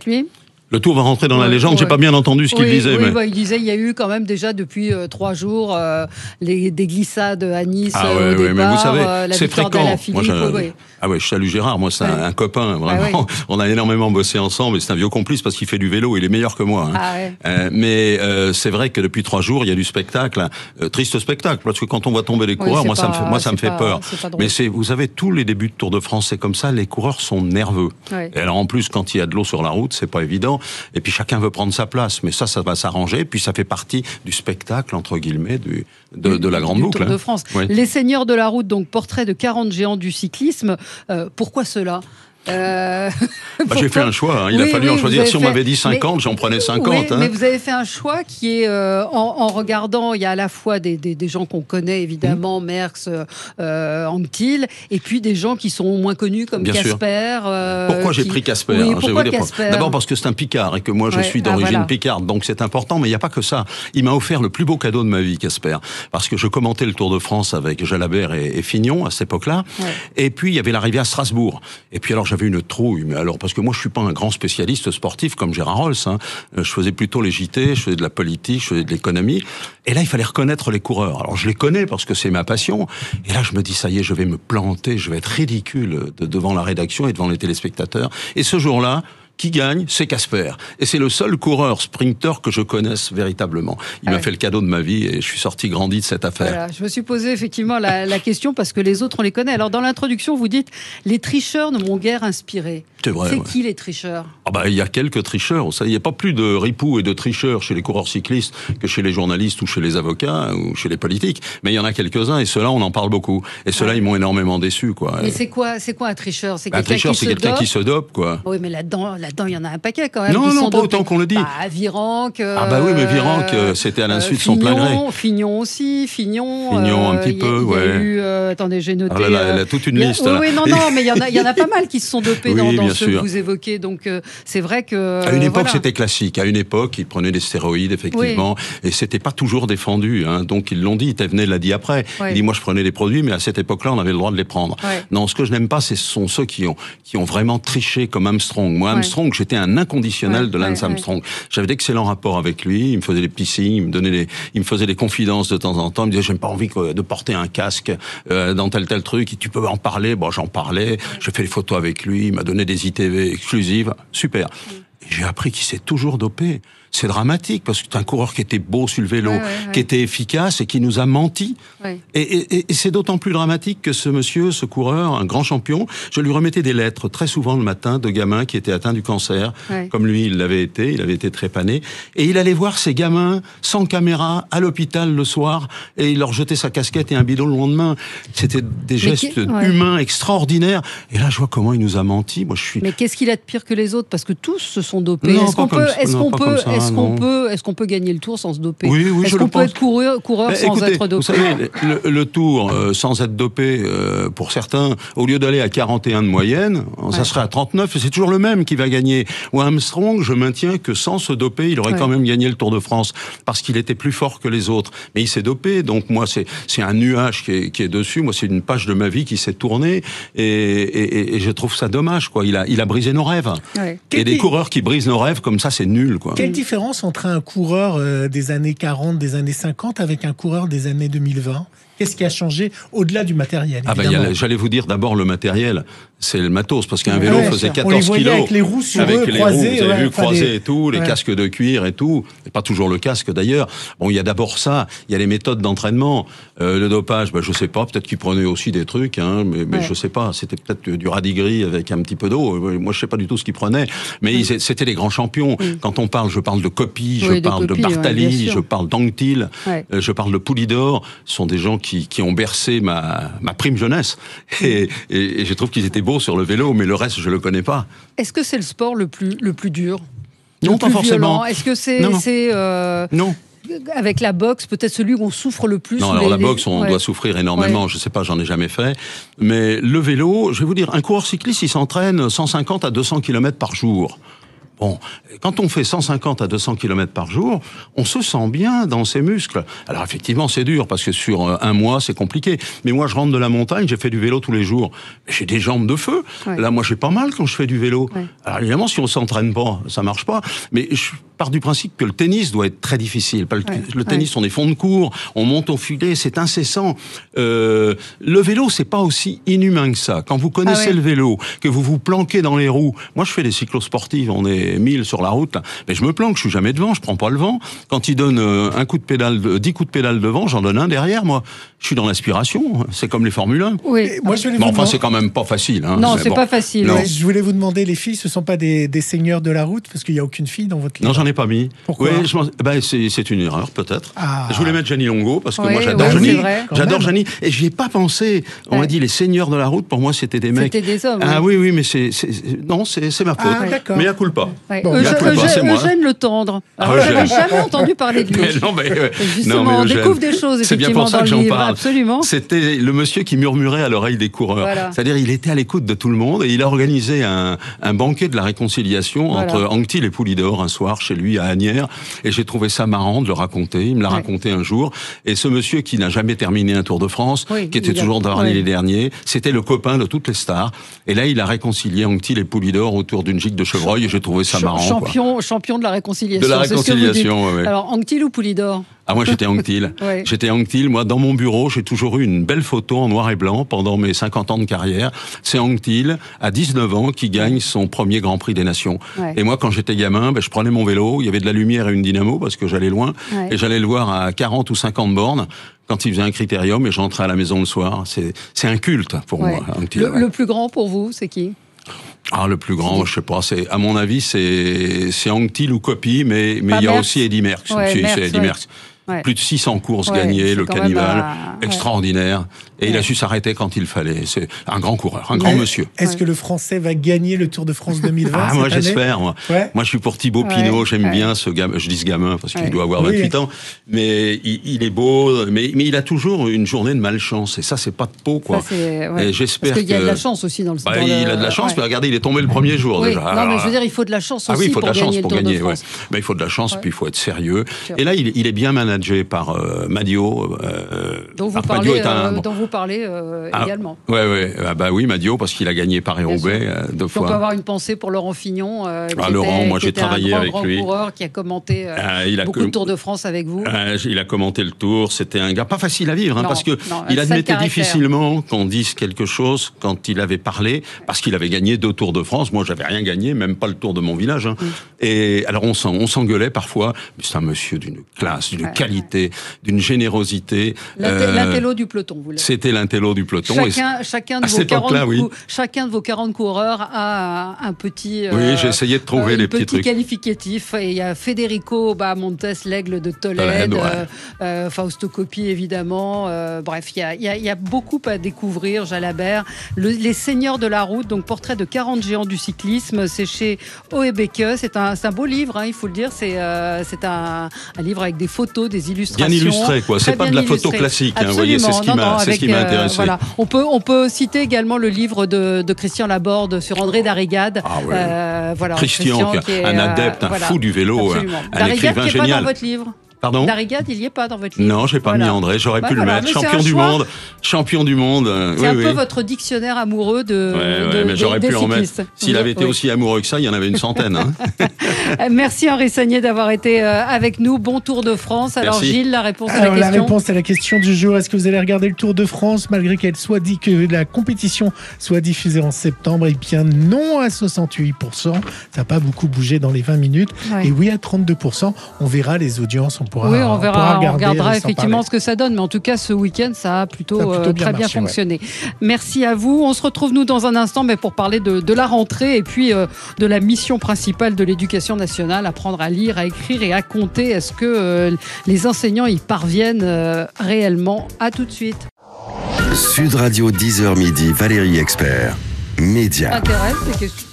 Le Tour va rentrer dans ouais, la légende. Ouais. J'ai pas bien entendu ce qu'il oui, disait. Oui, mais... bah, il disait il y a eu quand même déjà depuis euh, trois jours euh, les, des glissades à Nice ah, euh, ouais, au ouais, départ. Mais vous savez, euh, la c'est fréquent. Moi, je... ouais. Ah ouais, je salue Gérard. Moi, c'est ouais. un, un copain vraiment. Ah, ouais. On a énormément bossé ensemble. Et c'est un vieux complice parce qu'il fait du vélo. Il est meilleur que moi. Hein. Ah, ouais. euh, mais euh, c'est vrai que depuis trois jours, il y a du spectacle. Euh, triste spectacle parce que quand on voit tomber les coureurs, oui, moi, pas, ça me fait, moi, ça me fait pas, peur. Mais c'est, vous savez, tous les débuts de Tour de France, c'est comme ça. Les coureurs sont nerveux. Ouais. Et alors en plus, quand il y a de l'eau sur la route, c'est pas évident. Et puis chacun veut prendre sa place. Mais ça, ça va s'arranger. Puis ça fait partie du spectacle, entre guillemets, du, de, de la grande du boucle. Tour hein. de France. Oui. Les seigneurs de la route, donc portrait de quarante géants du cyclisme. Euh, pourquoi cela ? Euh... Bah, j'ai fait un choix, hein. il oui, a fallu oui, en choisir. Si on fait... m'avait dit cinquante, mais... j'en prenais cinquante. Oui, hein. Mais vous avez fait un choix qui est, euh, en, en regardant, il y a à la fois des, des, des gens qu'on connaît évidemment, mmh. Merckx, euh, Anquetil, et puis des gens qui sont moins connus comme Casper. Euh, pourquoi j'ai qui... pris Casper oui, hein, pourquoi Casper D'abord parce que c'est un Picard et que moi je ouais, suis d'origine ah, voilà. picarde, donc c'est important, mais il n'y a pas que ça. Il m'a offert le plus beau cadeau de ma vie, Casper, parce que je commentais le Tour de France avec Jalabert et, et Fignon à cette époque-là, ouais. et puis il y avait l'arrivée à Strasbourg. Et puis alors j'avais une trouille. Alors, parce que moi, je suis pas un grand spécialiste sportif comme Gérard Rolls. Hein. Je faisais plutôt les J T, je faisais de la politique, je faisais de l'économie. Et là, il fallait reconnaître les coureurs. Alors, je les connais parce que c'est ma passion. Et là, je me dis, ça y est, je vais me planter, je vais être ridicule de, devant la rédaction et devant les téléspectateurs. Et ce jour-là, qui gagne, c'est Casper. Et c'est le seul coureur sprinter que je connaisse véritablement. Il ah m'a ouais. fait le cadeau de ma vie et je suis sorti grandi de cette affaire. Voilà, je me suis posé effectivement la, la question parce que les autres, on les connaît. Alors, dans l'introduction, vous dites « Les tricheurs ne m'ont guère inspiré ». C'est vrai. C'est ouais. qui les tricheurs ? Ah bah, il y a quelques tricheurs. Il n'y a pas plus de ripoux et de tricheurs chez les coureurs cyclistes que chez les journalistes ou chez les avocats ou chez les politiques. Mais il y en a quelques-uns et ceux-là, on en parle beaucoup. Et ceux-là, ouais. ils m'ont énormément déçu, quoi. Mais c'est quoi, c'est quoi un tricheur ? C'est bah, un tricheur, c'est quelqu'un qui se dope, quoi. Oui, mais là-dedans, là-dedans, il y en a un paquet quand même. Non, qui non, sont pas dopés. Autant qu'on le dit. Bah, Virenque. Euh, ah bah oui, mais Virenque, euh, c'était à l'insu euh, de son plein gré. Fignon aussi, Fignon. Fignon euh, un petit y, peu, y ouais. a eu, euh, attendez, j'ai noté. Ah là, là, elle a toute une a, liste. Oui, là. oui, non, non, mais il y en a, il y en a pas mal qui se sont dopés oui, dans, dans ceux sûr. que vous évoquez. Donc euh, c'est vrai que. À une époque, voilà. c'était classique. À une époque, ils prenaient des stéroïdes, effectivement, oui. et c'était pas toujours défendu. Hein. Donc ils l'ont dit. Thévenet l'a dit après. Oui. Il dit moi, je prenais des produits, mais à cette époque-là, on avait le droit de les prendre. Oui. Non, ce que je n'aime pas, ce sont ceux qui ont qui ont vraiment triché comme Armstrong. Moi, Armstrong, oui. j'étais un inconditionnel oui. de Lance oui. Armstrong. J'avais d'excellents rapports avec lui. Il me faisait des petits signes, il me donnait des, il me faisait des confidences de temps en temps. Il me disait j'ai pas envie de porter un casque euh, dans tel tel truc. Tu peux en parler. Bon, j'en parlais. J'ai fait des photos avec lui. Il m'a donné des I T V exclusives. Super. Et j'ai appris qu'il s'est toujours dopé. C'est dramatique parce que c'est un coureur qui était beau sur le vélo, ouais, ouais, ouais. qui était efficace et qui nous a menti. Ouais. Et, et, et c'est d'autant plus dramatique que ce monsieur, ce coureur, un grand champion, je lui remettais des lettres très souvent le matin de gamins qui étaient atteints du cancer, ouais. comme lui il l'avait été, il avait été trépané. Et il allait voir ces gamins sans caméra à l'hôpital le soir et il leur jetait sa casquette et un bidon le lendemain. C'était des gestes ouais. humains extraordinaires. Et là je vois comment il nous a menti. Moi je suis. Mais qu'est-ce qu'il a de pire que les autres parce que tous se sont dopés. Non, est-ce qu'on peut, est-ce qu'on peut, est-ce Ah, qu'on peut, est-ce qu'on peut gagner le Tour sans se doper ? Oui, oui, est-ce je qu'on le peut pense. être coureur, coureur Mais sans écoutez, être dopé ? Vous savez, le, le Tour euh, sans être dopé, euh, pour certains, au lieu d'aller à quarante et un de moyenne, ouais. ça serait à trente-neuf et c'est toujours le même qui va gagner. Ou Armstrong, je maintiens que sans se doper, il aurait ouais. quand même gagné le Tour de France parce qu'il était plus fort que les autres. Mais il s'est dopé, donc moi c'est c'est un nuage qui est, qui est dessus. Moi c'est une page de ma vie qui s'est tournée et, et, et je trouve ça dommage, quoi. Il a il a brisé nos rêves. Ouais. Et des coureurs qui brisent nos rêves comme ça, c'est nul, quoi. Quelle différence entre un coureur euh, des années quarante, des années cinquante avec un coureur des années deux mille vingt ? Qu'est-ce qui a changé au-delà du matériel ? Ah bah, y a, j'allais vous dire d'abord le matériel, c'est le matos, parce qu'un vélo ouais, faisait quatorze kilos. Avec les roues sur avec eux, les croisées. Roues, vous avez ouais, vu croisés des... et tout, les ouais. casques de cuir et tout. Et pas toujours le casque d'ailleurs. Bon, il y a d'abord ça, il y a les méthodes d'entraînement. Euh, le dopage, bah, je sais pas, peut-être qu'ils prenaient aussi des trucs, hein, mais, mais ouais. je sais pas, c'était peut-être du radigris avec un petit peu d'eau. Moi, je sais pas du tout ce qu'ils prenaient. Mais oui. ils, c'était les grands champions. Oui. Quand on parle, je parle de Coppi, oui, je parle de, de Bartali, ouais, je parle d'Anquetil, ouais. euh, je parle de Poulidor. Ce sont des gens qui, qui ont bercé ma, ma prime jeunesse. Et, et, et je trouve qu'ils étaient beaux sur le vélo, mais le reste, je le connais pas. Est-ce que c'est le sport le plus, le plus dur ? Non, pas forcément. Violent ? Est-ce que c'est... Non. c'est euh... non. Avec la boxe, peut-être celui où on souffre le plus. Non, alors les, la boxe, on ouais. doit souffrir énormément. Ouais. Je sais pas, j'en ai jamais fait. Mais le vélo, je vais vous dire, un coureur cycliste, il s'entraîne cent cinquante à deux cents kilomètres par jour. Bon, quand on fait cent cinquante à deux cents kilomètres par jour, on se sent bien dans ses muscles. Alors effectivement, c'est dur parce que sur un mois, c'est compliqué. Mais moi, je rentre de la montagne, j'ai fait du vélo tous les jours. J'ai des jambes de feu. Ouais. Là, moi, j'ai pas mal quand je fais du vélo. Ouais. Alors évidemment, si on s'entraîne pas, ça marche pas. Mais je pars du principe que le tennis doit être très difficile. Le, ouais. le tennis, ouais. on est fond de cours, on monte au filet, c'est incessant. Euh, le vélo, c'est pas aussi inhumain que ça. Quand vous connaissez ah ouais. le vélo, que vous vous planquez dans les roues. Moi, je fais des cyclosportives, on est mille sur la route, là. Mais je me planque, je suis jamais devant, je prends pas le vent. Quand il donne un coup de pédale, dix coups de pédale devant, j'en donne un derrière, moi. Je suis dans l'aspiration, c'est comme les Formule un. Oui. Moi, je mais enfin, demander... c'est quand même pas facile. Hein. Non, c'est, c'est bon. pas facile. Non. Je voulais vous demander, les filles, ce sont pas des, des seigneurs de la route, parce qu'il y a aucune fille dans votre livre. Non, j'en ai pas mis. Pourquoi? Oui, je ben, c'est, c'est une erreur, peut-être. Ah. Je voulais mettre Jenny Longo, parce que oui, moi, j'adore oui, Jenny. J'adore même. Jenny. Et j'y ai pas pensé. On ouais. m'a dit, les seigneurs de la route, pour moi, c'était des mecs. C'était des hommes. Ah oui, oui, mais c'est, c'est, non, c'est, c'est ma faute. Ah, d'accord. Mais à coup pas. Ouais. Bon, Eugène, Eugène, c'est moi. Eugène Le Tendre. Alors, ah, j'avais jamais entendu parler de lui. Mais non, mais, euh, justement, non, mais Eugène, on découvre des choses, c'est bien pour ça que j'en parle. Absolument. C'était le monsieur qui murmurait à l'oreille des coureurs. Voilà. C'est-à-dire, il était à l'écoute de tout le monde et il a organisé un, un banquet de la réconciliation voilà. entre Anctil et Poulidor un soir chez lui à Asnières. Et j'ai trouvé ça marrant de le raconter. Il me l'a ouais. raconté un jour. Et ce monsieur qui n'a jamais terminé un Tour de France, oui, qui était toujours parmi ouais. les derniers, c'était le copain de toutes les stars. Et là, il a réconcilié Anctil et Poulidor autour d'une gigue de chevreuil et j'ai trouvé ça marrant. Champion, champion de la réconciliation. De la réconciliation, oui. Alors, Anctil ou Poulidor? Ah, moi, j'étais Anctil. ouais. J'étais Anctil. Moi, dans mon bureau, j'ai toujours eu une belle photo en noir et blanc pendant mes cinquante ans de carrière. C'est Anctil, à dix-neuf ans, qui gagne son premier Grand Prix des Nations. Ouais. Et moi, quand j'étais gamin, ben, je prenais mon vélo, il y avait de la lumière et une dynamo parce que j'allais loin. Ouais. Et j'allais le voir à quarante ou cinquante bornes quand il faisait un critérium et j'entrais à la maison le soir. C'est, c'est un culte pour ouais. moi, Anctil. Le, ouais. le plus grand pour vous, c'est qui? Ah, le plus grand, je sais pas. C'est, à mon avis, c'est, c'est Anctil ou Coppi, mais, mais il y a Merckx. Aussi Eddy Merckx. Ouais, c'est, Merckx, c'est Eddy ouais. Merckx. Ouais. Plus de six cents courses ouais, gagnées, le cannibale, à... extraordinaire. Ouais. Et il a su s'arrêter quand il fallait. C'est un grand coureur, un grand Mais monsieur. Est-ce ouais. que le Français va gagner le Tour de France deux mille vingt? Ah, moi j'espère. Moi. Ouais. moi je suis pour Thibaut ouais. Pinot. J'aime ouais. bien ce gamin. Je dis ce gamin parce qu'il ouais. doit avoir vingt-huit oui. ans. Mais il, il est beau. Mais, mais il a toujours une journée de malchance. Et ça, c'est pas de peau, quoi. Ça, ouais. Et j'espère parce qu'il y a que... de la chance aussi dans le. Bah, dans il le... a de la chance. Ouais. Mais regardez, il est tombé le premier jour oui. déjà. Non, Alors, mais je veux dire, il faut de la chance aussi ah oui, il faut pour de la chance gagner pour le Tour gagner. de France. Mais il faut de la chance, puis il faut être sérieux. Et là, il est bien managé par Madio. Euh, dont, vous parlez, un... euh, dont vous parlez euh, ah, également. Oui, ouais. ah, bah oui, Madio, parce qu'il a gagné Paris-Roubaix euh, deux fois. On peut avoir une pensée pour Laurent Fignon. Euh, ah, qui Laurent, était, moi qui j'ai travaillé un grand, avec grand lui. coureur qui a commenté euh, ah, il a beaucoup com... de Tours de France avec vous. Ah, il a commenté le Tour. C'était un gars pas facile à vivre, hein, non, parce que non, il admettait difficilement qu'on dise quelque chose quand il avait parlé, parce qu'il avait gagné deux Tours de France. Moi, j'avais rien gagné, même pas le Tour de mon village. Hein. Mm. Et alors, on, s'en, on s'engueulait parfois. Mais c'est un monsieur d'une classe, d'une ouais, qualité, ouais. d'une générosité. Euh, L'intello du peloton, vous l'avez. C'était l'intello du peloton. Chacun, et chacun, de vos quarante cou- oui. chacun de vos quarante coureurs a un petit. Oui, euh, j'ai essayé de trouver euh, les petits trucs. Qualificatif. Et il y a Federico Bahamontes, l'aigle de Tolède, Tolède ouais. euh, euh, Fausto Coppi évidemment. Euh, bref, il y a, y, a, y a beaucoup à découvrir. Jalabert, le, les seigneurs de la route, donc portrait de quarante géants du cyclisme. C'est chez Hoebeke. C'est un, c'est un beau livre, hein, il faut le dire. C'est, euh, c'est un, un livre avec des photos, des illustrations. Bien illustré, quoi. C'est pas de la photo classique. Hein, vous voyez, c'est ce qui non, m'a, non, c'est avec, ce qui m'a intéressé. Euh, voilà. On peut, on peut citer également le livre de, de Christian Laborde sur André Darrigade. Ah ouais. euh, voilà, Christian, Christian qui est un adepte, euh, un voilà, fou du vélo, un, un écrivain qui est génial. Pas dans votre livre. Pardon ? Darrigade, il n'y est pas dans votre livre. Non, j'ai pas voilà. mis André, j'aurais bah pu voilà. le mettre. Mais champion du choix. monde, champion du monde. Euh, c'est oui, un oui. peu votre dictionnaire amoureux de. Ouais, ouais, de mais j'aurais des, pu des en mettre. S'il avait été oui. aussi amoureux que ça, il y en avait une centaine. Hein. Merci Henri Sagnier d'avoir été avec nous. Bon Tour de France. Alors Merci. Gilles, la réponse à Alors, la question. La réponse à la question du jour. Est-ce que vous allez regarder le Tour de France malgré qu'elle soit dit que la compétition soit diffusée en septembre? Eh bien non à soixante-huit pour cent. Ça n'a pas beaucoup bougé dans les vingt minutes. Ouais. Et oui à trente-deux pour cent. On verra les audiences. On pourra. Oui, on verra. On, pourra regarder, on regardera effectivement ce que ça donne. Mais en tout cas, ce week-end, ça a plutôt, ça a plutôt euh, bien très marché, bien fonctionné. Ouais. Merci à vous. On se retrouve nous dans un instant, mais pour parler de, de la rentrée et puis euh, de la mission principale de l'éducation nationale, apprendre à lire, à écrire et à compter. Est-ce que euh, les enseignants y parviennent euh, réellement? À tout de suite. Sud Radio dix heures midi, Valérie Expert, Média. Intéresse les questions.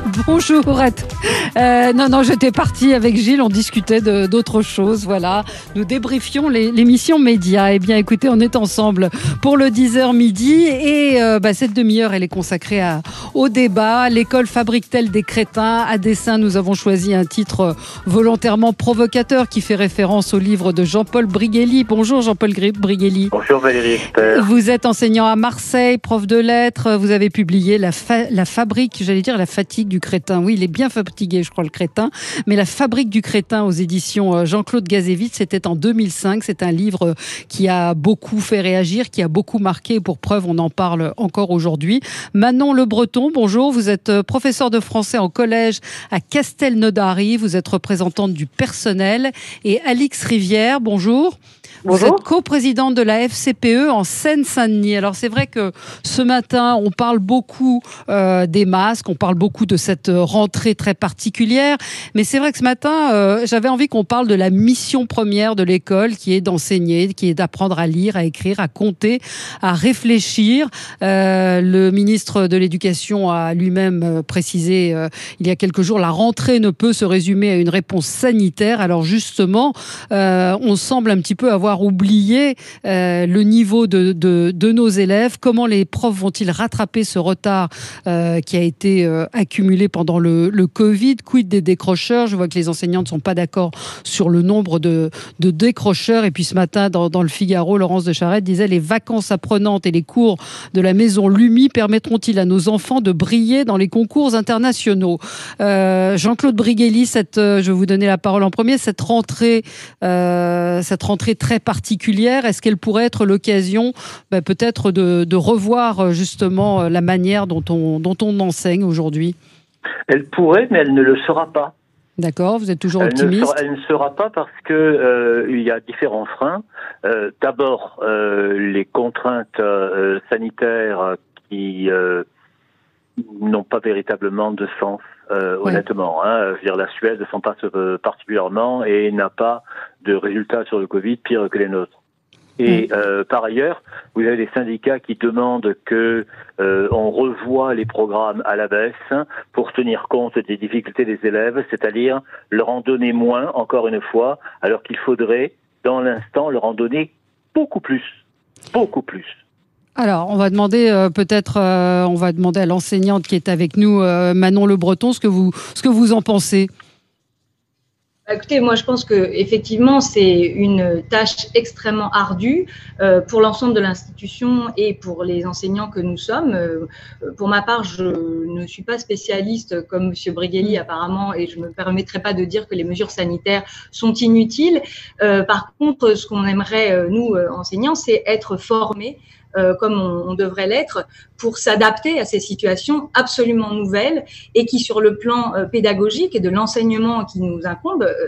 Bonjour à tous. Euh, non, non, j'étais partie avec Gilles, on discutait de, d'autres choses, voilà. Nous débriefions les, l'émission Média. Eh bien, écoutez, on est ensemble pour le dix heures midi et euh, bah, cette demi-heure, elle est consacrée à, au débat. L'école fabrique-t-elle des crétins? À dessein, nous avons choisi un titre volontairement provocateur qui fait référence au livre de Jean-Paul Briguelli. Bonjour Jean-Paul Briguelli. Bonjour Valérie Expert. Vous êtes enseignant à Marseille, prof de lettres. Vous avez publié la, fa- la fabrique, j'allais dire la fatigue du crétin. Oui, il est bien fatigué, je crois, le crétin. Mais la fabrique du crétin aux éditions Jean-Claude Gazévitch, c'était en deux mille cinq. C'est un livre qui a beaucoup fait réagir, qui a beaucoup marqué. Pour preuve, on en parle encore aujourd'hui. Manon Le Breton, bonjour. Vous êtes professeur de français en collège à Castelnaudary. Vous êtes représentante du personnel. Et Alix Rivière, bonjour. Vous Bonjour. êtes coprésidente de la F C P E en Seine-Saint-Denis. Alors c'est vrai que ce matin, on parle beaucoup euh, des masques, on parle beaucoup de cette rentrée très particulière, mais c'est vrai que ce matin, euh, j'avais envie qu'on parle de la mission première de l'école, qui est d'enseigner, qui est d'apprendre à lire, à écrire, à compter, à réfléchir. Euh, le ministre de l'Éducation a lui-même précisé euh, il y a quelques jours, la rentrée ne peut se résumer à une réponse sanitaire. Alors justement, euh, on semble un petit peu avoir oublié euh, le niveau de, de, de nos élèves. Comment les profs vont-ils rattraper ce retard euh, qui a été euh, accumulé pendant le, le Covid? Quid des décrocheurs? Je vois que les enseignants ne sont pas d'accord sur le nombre de, de décrocheurs. Et puis ce matin, dans, dans le Figaro, Laurence de Charette disait: les vacances apprenantes et les cours de la maison Lumi permettront-ils à nos enfants de briller dans les concours internationaux? euh, Jean-Claude Briguelli, cette, euh, je vais vous donner la parole en premier. Cette rentrée, euh, cette rentrée très particulière, est-ce qu'elle pourrait être l'occasion ben, peut-être de, de revoir justement la manière dont on, dont on enseigne aujourd'hui? Elle pourrait, mais elle ne le sera pas. D'accord, vous êtes toujours elle optimiste. Ne sera, elle ne sera pas parce que euh, il y a différents freins. Euh, d'abord, euh, les contraintes euh, sanitaires qui euh, n'ont pas véritablement de sens. Euh, ouais. Honnêtement, hein, je veux dire, la Suède s'en passe euh, particulièrement et n'a pas de résultats sur le Covid pire que les nôtres. Et euh, par ailleurs, vous avez des syndicats qui demandent que euh, on revoie les programmes à la baisse pour tenir compte des difficultés des élèves, c'est-à-dire leur en donner moins, encore une fois, alors qu'il faudrait, dans l'instant, leur en donner beaucoup plus, beaucoup plus. Alors, on va demander euh, peut-être, euh, on va demander à l'enseignante qui est avec nous, euh, Manon Le Breton, ce que vous, ce que vous en pensez. Écoutez, moi je pense que effectivement c'est une tâche extrêmement ardue euh, pour l'ensemble de l'institution et pour les enseignants que nous sommes. Euh, pour ma part, je ne suis pas spécialiste comme Monsieur Briguelli apparemment, et je me permettrai pas de dire que les mesures sanitaires sont inutiles. Euh, par contre, ce qu'on aimerait nous enseignants, c'est être formés. Euh, comme on, on devrait l'être, pour s'adapter à ces situations absolument nouvelles et qui, sur le plan euh, pédagogique et de l'enseignement qui nous incombe, euh,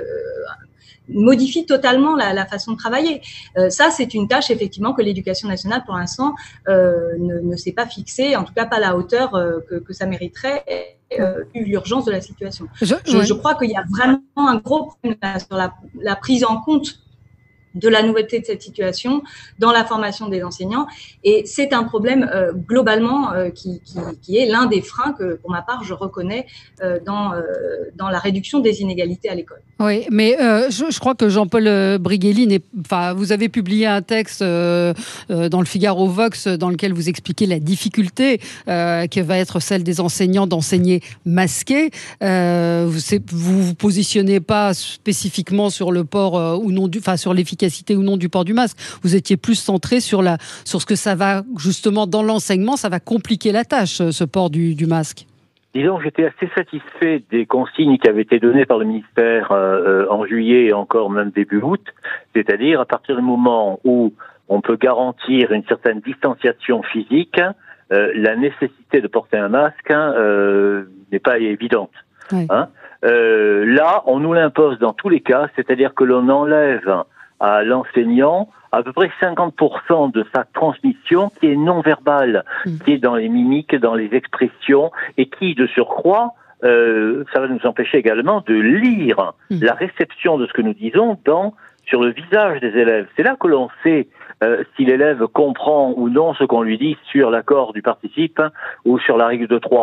modifie totalement la, la façon de travailler. Euh, ça, c'est une tâche, effectivement, que l'Éducation nationale, pour l'instant, euh, ne, ne s'est pas fixée, en tout cas pas à la hauteur euh, que, que ça mériterait, euh, vu l'urgence de la situation. Je, je, ouais. je crois qu'il y a vraiment un gros problème sur la, la prise en compte de la nouveauté de cette situation dans la formation des enseignants, et c'est un problème euh, globalement euh, qui, qui, qui est l'un des freins que, pour ma part, je reconnais euh, dans, euh, dans la réduction des inégalités à l'école. Oui, mais euh, je, je crois que Jean-Paul Briguelli n'est, enfin, vous avez publié un texte euh, euh, dans le Figaro Vox dans lequel vous expliquez la difficulté euh, que va être celle des enseignants d'enseigner masqués. Euh, vous, vous vous positionnez pas spécifiquement sur le port euh, ou non du, enfin sur l'efficacité ou non du port du masque. Vous étiez plus centré sur la, sur ce que ça va justement dans l'enseignement, ça va compliquer la tâche, ce port du, du masque. Disons, j'étais assez satisfait des consignes qui avaient été données par le ministère euh, en juillet et encore même début août, c'est-à-dire à partir du moment où on peut garantir une certaine distanciation physique, euh, la nécessité de porter un masque euh, n'est pas évidente. Oui. Hein euh, là, on nous l'impose dans tous les cas, c'est-à-dire que l'on enlève à l'enseignant à peu près cinquante pour cent de sa transmission qui est non verbale, mmh. qui est dans les mimiques, dans les expressions, et qui, de surcroît, euh, ça va nous empêcher également de lire mmh. la réception de ce que nous disons dans sur le visage des élèves. C'est là que l'on sait euh, si l'élève comprend ou non ce qu'on lui dit sur l'accord du participe ou sur la règle de trois.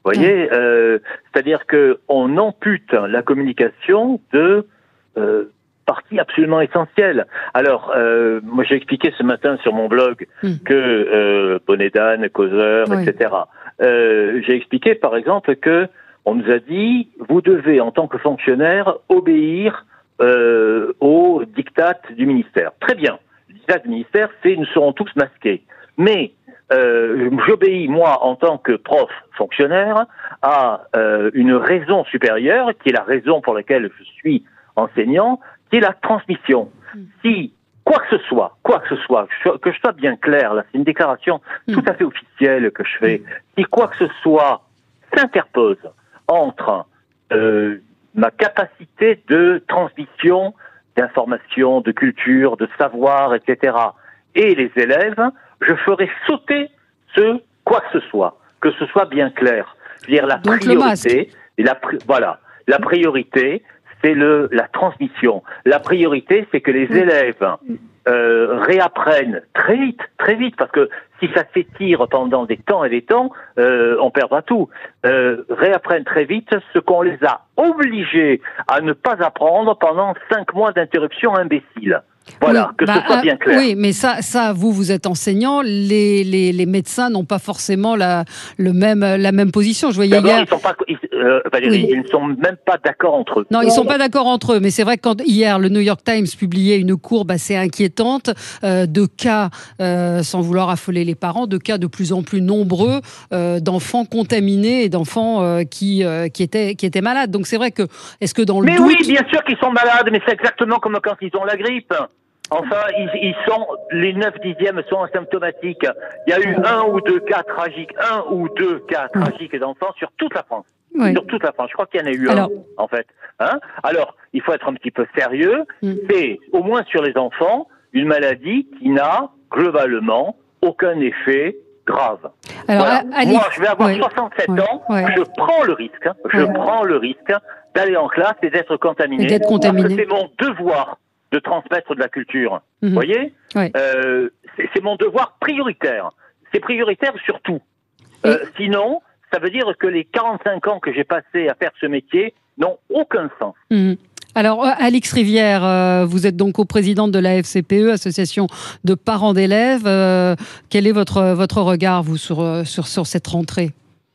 Vous voyez, euh, c'est-à-dire que on ampute la communication de euh, partie absolument essentielle. Alors, euh, moi j'ai expliqué ce matin sur mon blog mmh. que euh, bonnet d'âne, causeur, oui. et cetera. Euh, j'ai expliqué par exemple que on nous a dit vous devez en tant que fonctionnaire obéir euh, aux diktats du ministère. Très bien. Le diktat du ministère, c'est nous serons tous masqués. Mais euh, j'obéis moi en tant que prof fonctionnaire à euh, une raison supérieure qui est la raison pour laquelle je suis enseignant. C'est la transmission. Si quoi que ce soit, quoi que ce soit, que je sois bien clair, là, c'est une déclaration mmh. tout à fait officielle que je fais. Si quoi que ce soit s'interpose entre euh, ma capacité de transmission d'informations, de culture, de savoir, et cetera, et les élèves, je ferai sauter ce quoi que ce soit, que ce soit bien clair. Je veux dire la Donc priorité, et la voilà, la priorité. C'est le la transmission. La priorité, c'est que les oui. élèves euh, réapprennent très vite, très vite, parce que si ça s'étire pendant des temps et des temps, euh, on perdra tout. Euh, réapprennent très vite ce qu'on les a obligés à ne pas apprendre pendant cinq mois d'interruption imbécile. Voilà, oui, que bah, ce soit bien clair. Oui, mais ça, ça, vous, vous êtes enseignant. Les, les, les médecins n'ont pas forcément la, le même, la même position. Je voyais D'abord, hier. Ils sont pas, ils, euh, Valérie, oui. ils ne sont même pas d'accord entre eux. Non, ils ne sont pas d'accord entre eux. Mais c'est vrai que quand hier, le New York Times publiait une courbe assez inquiétante euh, de cas, euh, sans vouloir affoler les parents, de cas de plus en plus nombreux euh, d'enfants contaminés et d'enfants euh, qui, euh, qui, étaient, qui étaient malades. Donc c'est vrai que, est-ce que dans le mais doute... oui, bien sûr qu'ils sont malades, mais c'est exactement comme quand ils ont la grippe. Enfin, ils, ils sont, les neuf dixièmes sont asymptomatiques. Il y a eu un ou deux cas tragiques, un ou deux cas tragiques d'enfants sur toute la France. Oui. Sur toute la France. Je crois qu'il y en a eu Alors... un, en fait. Hein Alors, il faut être un petit peu sérieux. Mm. C'est, au moins sur les enfants, une maladie qui n'a, globalement, aucun effet grave. Alors, voilà. Alice... Moi, je vais avoir ouais. soixante-sept ouais. ans, ouais. je prends le risque, hein, je ouais. prends le risque d'aller en classe et d'être contaminé. Et d'être contaminé. Parce que c'est mon devoir de transmettre de la culture. Vous mmh. voyez ouais. euh, c'est, c'est mon devoir prioritaire. C'est prioritaire sur tout. Euh, sinon, ça veut dire que les quarante-cinq ans que j'ai passés à faire ce métier n'ont aucun sens. Mmh. Alors, Alix Rivière, euh, vous êtes donc coprésidente de la F C P E, Association de parents d'élèves. Euh, quel est votre, votre regard, vous, sur, sur, sur cette rentrée ?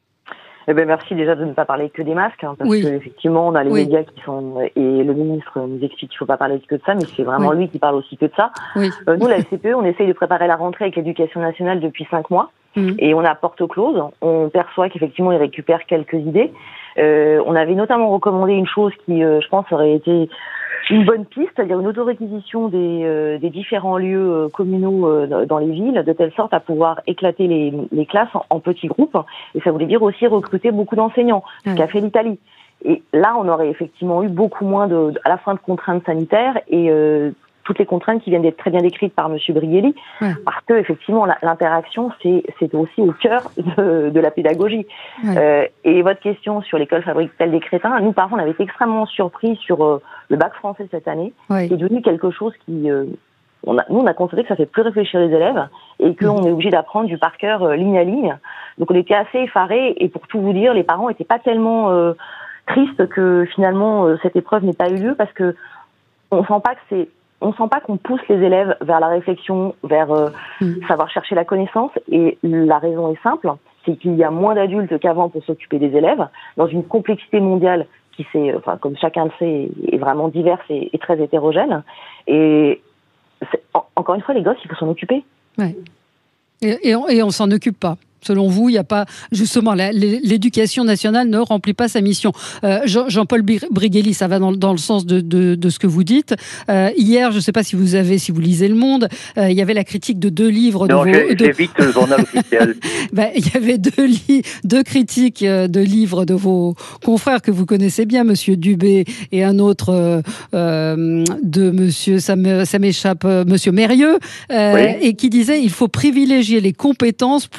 Eh ben merci déjà de ne pas parler que des masques, hein, parce oui. qu'effectivement on a les oui. médias qui sont et le ministre nous explique qu'il faut pas parler que de ça, mais c'est vraiment oui. lui qui parle aussi que de ça. Oui. Euh, nous la F C P E, on essaye de préparer la rentrée avec l'éducation nationale depuis cinq mois mmh. et on a porte close. On perçoit qu'effectivement ils récupèrent quelques idées. Euh, on avait notamment recommandé une chose qui, euh, je pense, aurait été une bonne piste, c'est-à-dire une autoréquisition des, euh, des différents lieux euh, communaux euh, dans les villes, de telle sorte à pouvoir éclater les, les classes en, en petits groupes. Et ça voulait dire aussi recruter beaucoup d'enseignants, ce qu'a fait l'Italie. Et là, on aurait effectivement eu beaucoup moins de, à la fin de contraintes sanitaires et euh, toutes les contraintes qui viennent d'être très bien décrites par Monsieur Brielli, ouais. parce que effectivement la, l'interaction c'est c'est aussi au cœur de, de la pédagogie. Ouais. Euh, et votre question sur l'école fabrique-t-elle des crétins, nous parfois on avait été extrêmement surpris sur euh, le bac français cette année, ouais. qui est devenu quelque chose qui euh, on a, nous on a constaté que ça fait plus réfléchir les élèves et qu'on mmh. est obligé d'apprendre du par cœur euh, ligne à ligne. Donc on était assez effarés et pour tout vous dire, les parents étaient pas tellement euh, tristes que finalement euh, cette épreuve n'ait pas eu lieu parce que on sent pas que c'est On sent pas qu'on pousse les élèves vers la réflexion, vers euh, mmh. savoir chercher la connaissance. Et la raison est simple, c'est qu'il y a moins d'adultes qu'avant pour s'occuper des élèves, dans une complexité mondiale qui, c'est, enfin, comme chacun le sait, est vraiment diverse et, et très hétérogène. Et c'est, en, encore une fois, les gosses, il faut s'en occuper. Ouais. Et, et on, et on s'en occupe pas. Selon vous, il n'y a pas, justement, la, l'éducation nationale ne remplit pas sa mission. Euh, Jean, Jean-Paul Brielli, ça va dans, dans le sens de, de, de ce que vous dites. Euh, hier, je ne sais pas si vous avez, si vous lisez Le Monde, euh, il y avait la critique de deux livres. Non, de j'ai, vos, de... j'évite le journal officiel. ben, il y avait deux, li- deux critiques de livres de vos confrères que vous connaissez bien, Monsieur Dubé et un autre euh, euh, de Monsieur, ça, me, ça m'échappe, Monsieur Mérieux, euh, oui. et qui disait il faut privilégier les compétences plus que les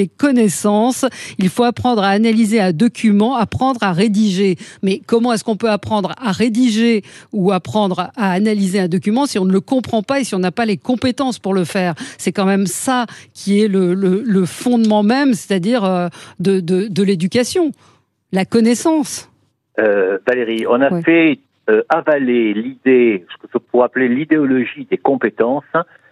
les connaissances. Il faut apprendre à analyser un document, apprendre à rédiger. Mais comment est-ce qu'on peut apprendre à rédiger ou apprendre à analyser un document si on ne le comprend pas et si on n'a pas les compétences pour le faire? C'est quand même ça qui est le, le, le fondement même, c'est-à-dire euh, de, de, de l'éducation, la connaissance. Euh, Valérie, on a ouais. fait euh, avaler l'idée, ce que je pourrais appeler l'idéologie des compétences,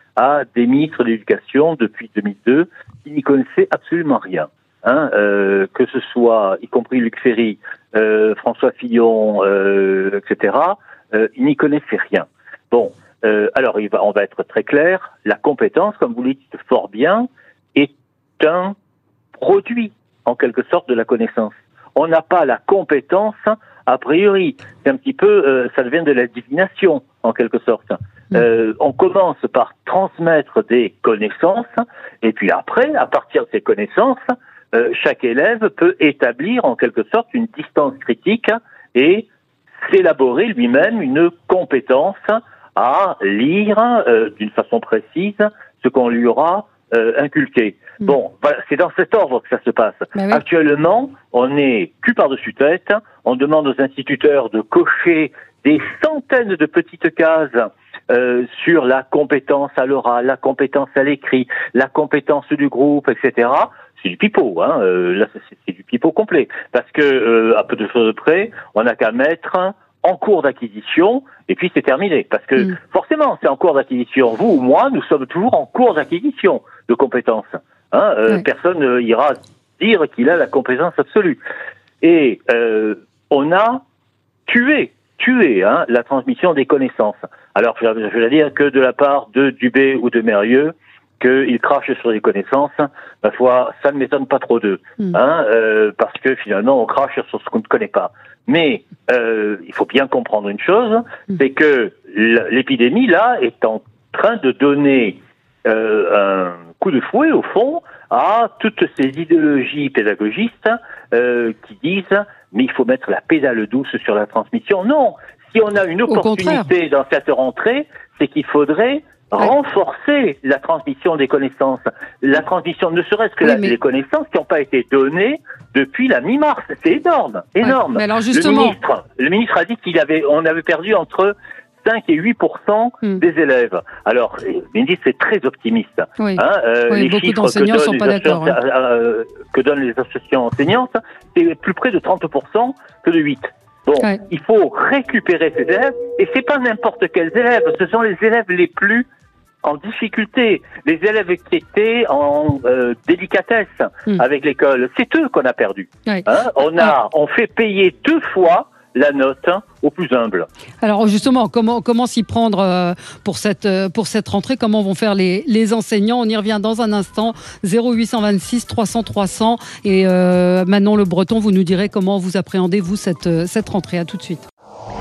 à des ministres de l'Éducation depuis deux mille deux qui n'y connaissaient absolument rien. Hein, euh, que ce soit, y compris Luc Ferry, euh, François Fillon, euh, et cetera, euh, ils n'y connaissaient rien. Bon, euh, alors il va, on va être très clair, la compétence, comme vous le dites fort bien, est un produit, en quelque sorte, de la connaissance. On n'a pas la compétence a priori. C'est un petit peu, euh, ça devient de la divination, en quelque sorte. Euh, on commence par transmettre des connaissances, et puis après, à partir de ces connaissances, euh, chaque élève peut établir en quelque sorte une distance critique et s'élaborer lui-même une compétence à lire euh, d'une façon précise ce qu'on lui aura euh, inculqué. Mmh. Bon, voilà, c'est dans cet ordre que ça se passe. Bah oui. Actuellement, on est cul par-dessus tête, on demande aux instituteurs de cocher des centaines de petites cases Euh, sur la compétence à l'oral, la compétence à l'écrit, la compétence du groupe, et cetera. C'est du pipeau, hein. Euh, là, c'est, c'est du pipeau complet. Parce que, euh, à peu de choses près, on n'a qu'à mettre en cours d'acquisition, et puis c'est terminé. Parce que, mmh. forcément, c'est en cours d'acquisition. Vous ou moi, nous sommes toujours en cours d'acquisition de compétences. Hein. Euh, oui. Personne euh, ira dire qu'il a la compétence absolue. Et euh, on a tué tuer hein, la transmission des connaissances. Alors, je vais dire que de la part de Dubé ou de Mérieux, qu'ils crachent sur les connaissances, ma foi, ça ne m'étonne pas trop d'eux, mmh. hein, euh, parce que finalement, on crache sur ce qu'on ne connaît pas. Mais euh, il faut bien comprendre une chose, mmh. c'est que l'épidémie, là, est en train de donner euh, un coup de fouet, au fond, à toutes ces idéologies pédagogistes euh, qui disent mais il faut mettre la pédale douce sur la transmission. Non, si on a une opportunité dans cette rentrée, c'est qu'il faudrait ouais. renforcer la transmission des connaissances. La transmission, ne serait-ce que oui, la, mais... les connaissances qui n'ont pas été données depuis la mi-mars. C'est énorme, énorme. Ouais. Mais alors justement... le, ministre, le ministre a dit qu'il avait, on avait perdu entre cinq et huit pour cent hmm. des élèves. Alors, le ministre est très optimiste. Oui. Hein, euh, oui, les beaucoup chiffres d'enseignants que sont pas d'accord. Hein. Euh, que donnent les associations enseignantes, c'est plus près de trente pour cent que de huit. Bon, ouais. il faut récupérer ces élèves, et c'est pas n'importe quels élèves, ce sont les élèves les plus en difficulté, les élèves qui étaient en euh, délicatesse hmm. avec l'école. C'est eux qu'on a perdus. Ouais. Hein, on a, on fait payer deux fois la note hein, aux plus humbles. Alors justement, comment comment s'y prendre euh, pour cette euh, pour cette rentrée? Comment vont faire les les enseignants? On y revient dans un instant. zéro huit cent vingt-six trois cents trois cents et euh, Manon Le Breton, vous nous direz comment vous appréhendez vous cette euh, cette rentrée. À tout de suite.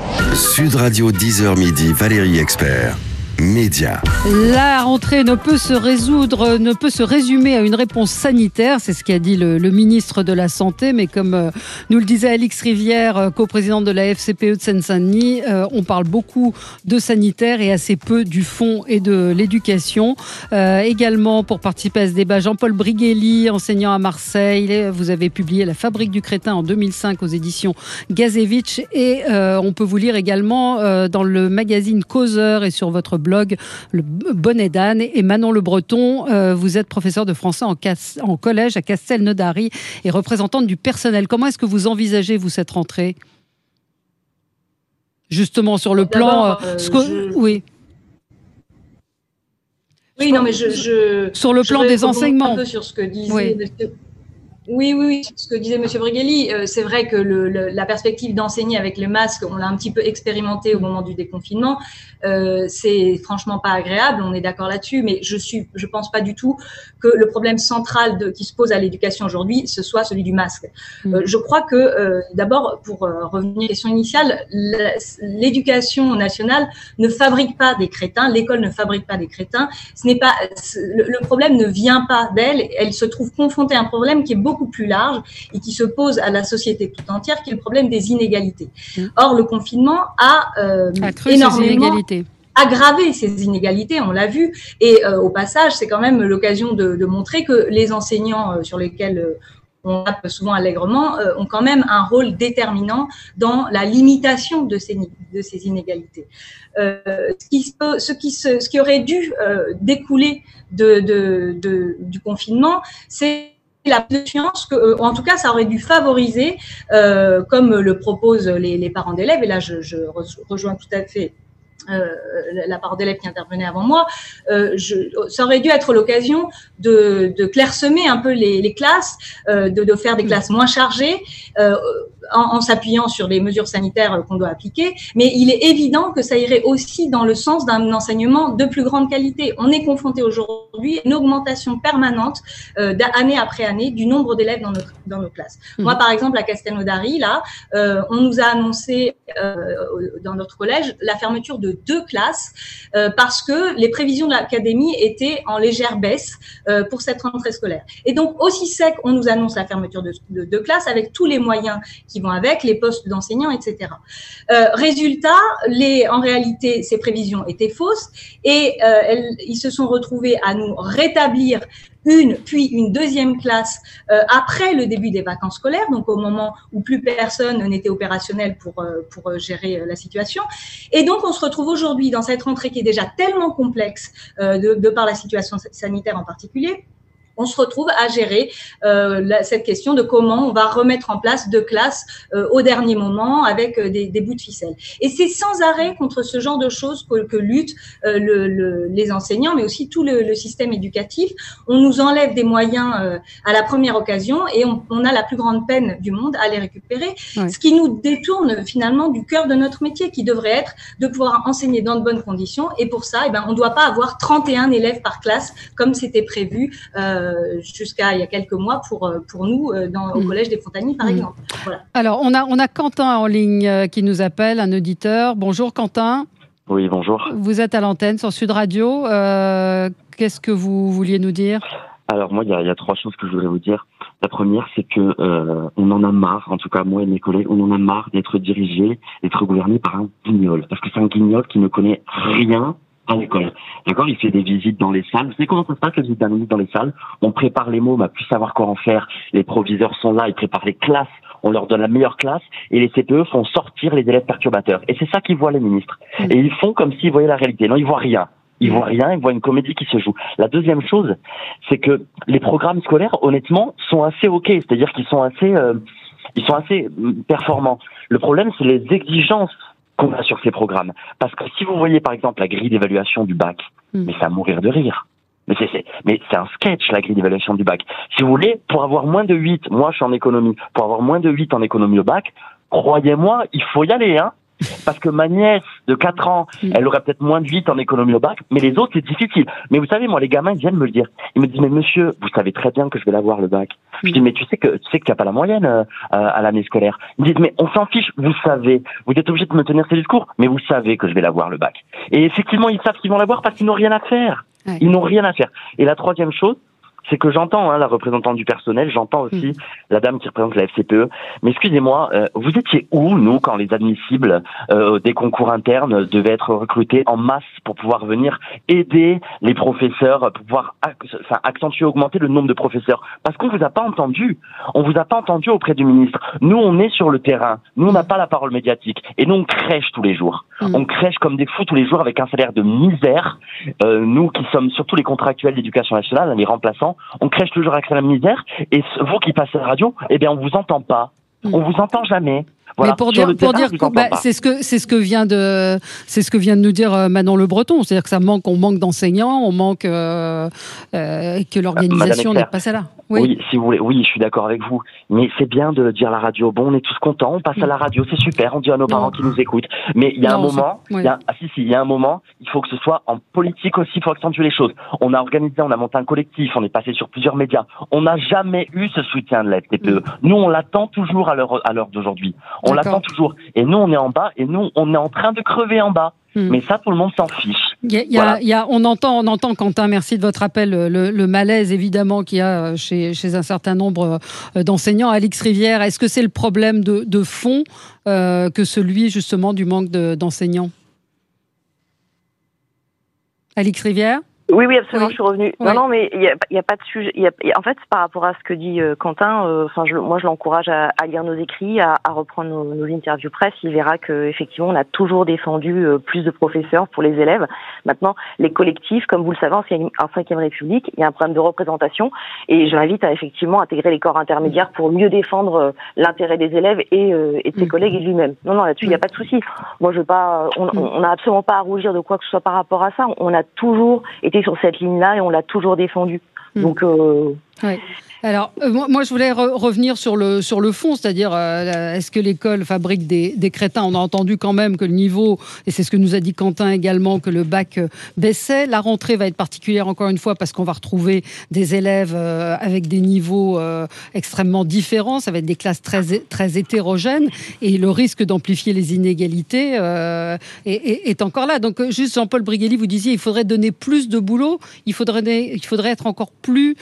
Sud Radio dix heures midi, Valérie Expert. Média. La rentrée ne peut se résoudre, ne peut se résumer à une réponse sanitaire, c'est ce qu'a dit le, le ministre de la Santé, mais comme euh, nous le disait Alix Rivière, euh, coprésidente de la F C P E de Seine-Saint-Denis, euh, on parle beaucoup de sanitaire et assez peu du fond et de l'éducation. Euh, également, pour participer à ce débat, Jean-Paul Briguelli, enseignant à Marseille, vous avez publié La Fabrique du crétin en deux mille cinq aux éditions Gazevitch, et euh, on peut vous lire également euh, dans le magazine Causeur et sur votre blog blog le Bonnet d'âne. Et Manon Le Breton, euh, vous êtes professeur de français en, Cas- en collège à Castelnaudary et représentante du personnel. Comment est-ce que vous envisagez, vous, cette rentrée? Justement, sur le plan... Euh, ce que, je... Oui. Oui, non, mais je... je sur le plan des enseignements. Un peu sur ce que disait oui. monsieur... Oui, oui, oui, ce que disait M. Briguelli, euh, c'est vrai que le, le, la perspective d'enseigner avec le masque, on l'a un petit peu expérimenté au moment du déconfinement. Euh, c'est franchement pas agréable, on est d'accord là-dessus, mais je suis, je pense pas du tout que le problème central de, qui se pose à l'éducation aujourd'hui, ce soit celui du masque. Mmh. Euh, je crois que, euh, d'abord, pour euh, revenir à la question initiale, la, l'éducation nationale ne fabrique pas des crétins, l'école ne fabrique pas des crétins. Ce n'est pas, le, le problème ne vient pas d'elle, elle se trouve confrontée à un problème qui est beaucoup plus large et qui se pose à la société tout entière, qui est le problème des inégalités. Mmh. Or, le confinement a, euh, a creux énormément... ces inégalités. aggraver ces inégalités, on l'a vu. Et euh, au passage, c'est quand même l'occasion de, de montrer que les enseignants euh, sur lesquels euh, on tape souvent allègrement, euh, ont quand même un rôle déterminant dans la limitation de ces, de ces inégalités. Euh, ce, qui, ce, qui, ce qui aurait dû euh, découler de, de, de, du confinement, c'est la confiance que, euh, en tout cas, ça aurait dû favoriser, euh, comme le proposent les, les parents d'élèves, et là je, je rejoins tout à fait Euh, la part d'élèves qui intervenait avant moi, euh, je, ça aurait dû être l'occasion de, de clairsemer un peu les, les classes, euh, de, de faire des classes moins chargées, euh, en, en s'appuyant sur les mesures sanitaires qu'on doit appliquer. Mais il est évident que ça irait aussi dans le sens d'un enseignement de plus grande qualité. On est confronté aujourd'hui à une augmentation permanente, euh, d'année après année, du nombre d'élèves dans, notre, dans nos classes. Mmh. Moi, par exemple, à Castelnaudary, là, euh, on nous a annoncé euh, dans notre collège la fermeture de deux classes euh, parce que les prévisions de l'académie étaient en légère baisse euh, pour cette rentrée scolaire. Et donc, aussi sec, on nous annonce la fermeture de, de deux classes avec tous les moyens qui vont avec, les postes d'enseignants, et cetera. Euh, résultat, les, en réalité, ces prévisions étaient fausses et euh, elles, ils se sont retrouvés à nous rétablir une, puis une deuxième classe euh, après le début des vacances scolaires, donc au moment où plus personne n'était opérationnel pour, euh, pour gérer euh, la situation. Et donc, on se retrouve aujourd'hui dans cette rentrée qui est déjà tellement complexe, euh, de, de par la situation sanitaire en particulier. On se retrouve à gérer euh, la, cette question de comment on va remettre en place deux classes euh, au dernier moment avec euh, des, des bouts de ficelle. Et c'est sans arrêt contre ce genre de choses que, que luttent euh, le, le, les enseignants, mais aussi tout le, le système éducatif. On nous enlève des moyens euh, à la première occasion et on, on a la plus grande peine du monde à les récupérer, ouais. Ce qui nous détourne finalement du cœur de notre métier, qui devrait être de pouvoir enseigner dans de bonnes conditions. Et pour ça, eh ben, on ne doit pas avoir trente et un élèves par classe comme c'était prévu euh, jusqu'à il y a quelques mois pour, pour nous dans, au Collège des Fontaniers, par mmh. exemple. Voilà. Alors, on a, on a Quentin en ligne qui nous appelle, un auditeur. Bonjour Quentin. Oui, bonjour. Vous êtes à l'antenne sur Sud Radio. Euh, qu'est-ce que vous vouliez nous dire ? Alors moi, il y a, il y a trois choses que je voudrais vous dire. La première, c'est que euh, on en a marre, en tout cas moi et mes collègues, on en a marre d'être dirigés, d'être gouvernés par un guignol. Parce que c'est un guignol qui ne connaît rien à l'école. D'accord, il fait des visites dans les salles. Vous savez comment ça se passe, les visites d'un ministre dans les salles? On prépare les mômes à plus savoir quoi en faire. Les proviseurs sont là, ils préparent les classes. On leur donne la meilleure classe et les C P E font sortir les élèves perturbateurs. Et c'est ça qu'ils voient les ministres. Et ils font comme s'ils voyaient la réalité. Non, ils voient rien. Ils voient rien, ils voient une comédie qui se joue. La deuxième chose, c'est que les programmes scolaires, honnêtement, sont assez ok. C'est-à-dire qu'ils sont assez, euh, ils sont assez performants. Le problème, c'est les exigences qu'on a sur ces programmes. Parce que si vous voyez par exemple la grille d'évaluation du bac, mmh. mais c'est à mourir de rire. Mais c'est, c'est, mais c'est un sketch, la grille d'évaluation du bac. Si vous voulez, pour avoir moins de huit, moi je suis en économie, pour avoir moins de huit en économie au bac, croyez-moi, il faut y aller, hein. Parce que ma nièce de quatre ans, elle aurait peut-être moins de huit en économie au bac, mais les autres, c'est difficile. Mais vous savez, moi, les gamins, ils viennent me le dire. Ils me disent, mais monsieur, vous savez très bien que je vais l'avoir, le bac. Je dis, mais tu sais que, tu sais que tu n'as pas la moyenne, euh, à l'année scolaire. Ils me disent, mais on s'en fiche, vous savez. Vous êtes obligé de me tenir ces discours, mais vous savez que je vais l'avoir, le bac. Et effectivement, ils savent qu'ils vont l'avoir parce qu'ils n'ont rien à faire. Ouais. Ils n'ont rien à faire. Et la troisième chose, c'est que j'entends hein, la représentante du personnel, j'entends aussi mmh. la dame qui représente la F C P E. Mais excusez-moi, euh, vous étiez où, nous, quand les admissibles euh, des concours internes devaient être recrutés en masse pour pouvoir venir aider les professeurs, pour pouvoir ac- enfin, accentuer, augmenter le nombre de professeurs? Parce qu'on vous a pas entendu. On vous a pas entendu auprès du ministre. Nous, on est sur le terrain. Nous, on n'a pas la parole médiatique. Et nous, on crèche tous les jours. Mmh. On crèche comme des fous tous les jours avec un salaire de misère. Euh, nous qui sommes surtout les contractuels d'éducation nationale, les remplaçants, on crèche toujours avec la misère, et vous qui passez à la radio, eh bien, on vous entend pas. Mmh. On vous entend jamais. Voilà. Mais pour dire, pour dire bah, c'est ce que c'est ce que vient de c'est ce que vient de nous dire Manon Le Breton, c'est-à-dire que ça manque, on manque d'enseignants, on manque euh, euh, que l'organisation n'est pas celle-là. Oui. oui, si vous voulez, oui, je suis d'accord avec vous. Mais c'est bien de dire à la radio. Bon, on est tous contents, on passe mmh. à la radio, c'est super. On dit à nos parents non. qui nous écoutent. Mais il y a non, un moment, oui. il y a, ah si si, il y a un moment, il faut que ce soit en politique aussi. Il faut accentuer les choses. On a organisé, on a monté un collectif, on est passé sur plusieurs médias. On n'a jamais eu ce soutien de la F C P E. Mmh. Nous, on l'attend toujours à l'heure à l'heure d'aujourd'hui. On D'accord. l'attend toujours. Et nous, on est en bas, et nous, on est en train de crever en bas. Mmh. Mais ça, tout le monde s'en fiche. Il y a, il y a, voilà. il y a, on entend, on entend, Quentin, merci de votre appel, le, le malaise évidemment qu'il y a chez, chez un certain nombre d'enseignants. Alix Rivière, est-ce que c'est le problème de, de fond euh, que celui justement du manque de, d'enseignants? Alix Rivière? Oui, oui, absolument, oui. je suis revenue. Oui. Non, non, mais il n'y a, y a pas de sujet. Y a, y a, en fait, par rapport à ce que dit euh, Quentin, enfin, euh, moi, je l'encourage à, à lire nos écrits, à, à reprendre nos, nos interviews presse. Il verra que effectivement, on a toujours défendu euh, plus de professeurs pour les élèves. Maintenant, les collectifs, comme vous le savez, en, en cinquième République, il y a un problème de représentation, et je l'invite à effectivement intégrer les corps intermédiaires pour mieux défendre euh, l'intérêt des élèves et, euh, et de ses mmh. collègues et de lui-même. Non, non, là-dessus, il n'y a pas de souci. Moi, je veux pas. On n'a absolument pas à rougir de quoi que ce soit par rapport à ça. On a toujours été sur cette ligne-là et on l'a toujours défendu. Mmh. Donc, euh... ouais. Alors, euh, moi, moi, je voulais re- revenir sur le, sur le fond, c'est-à-dire, euh, est-ce que l'école fabrique des, des crétins? On a entendu quand même que le niveau, et c'est ce que nous a dit Quentin également, que le bac euh, baissait. La rentrée va être particulière, encore une fois, parce qu'on va retrouver des élèves euh, avec des niveaux euh, extrêmement différents. Ça va être des classes très, très hétérogènes, et le risque d'amplifier les inégalités euh, est, est, est encore là. Donc, juste Jean-Paul Briguelli, vous disiez, il faudrait donner plus de boulot, il faudrait, il faudrait être encore plus...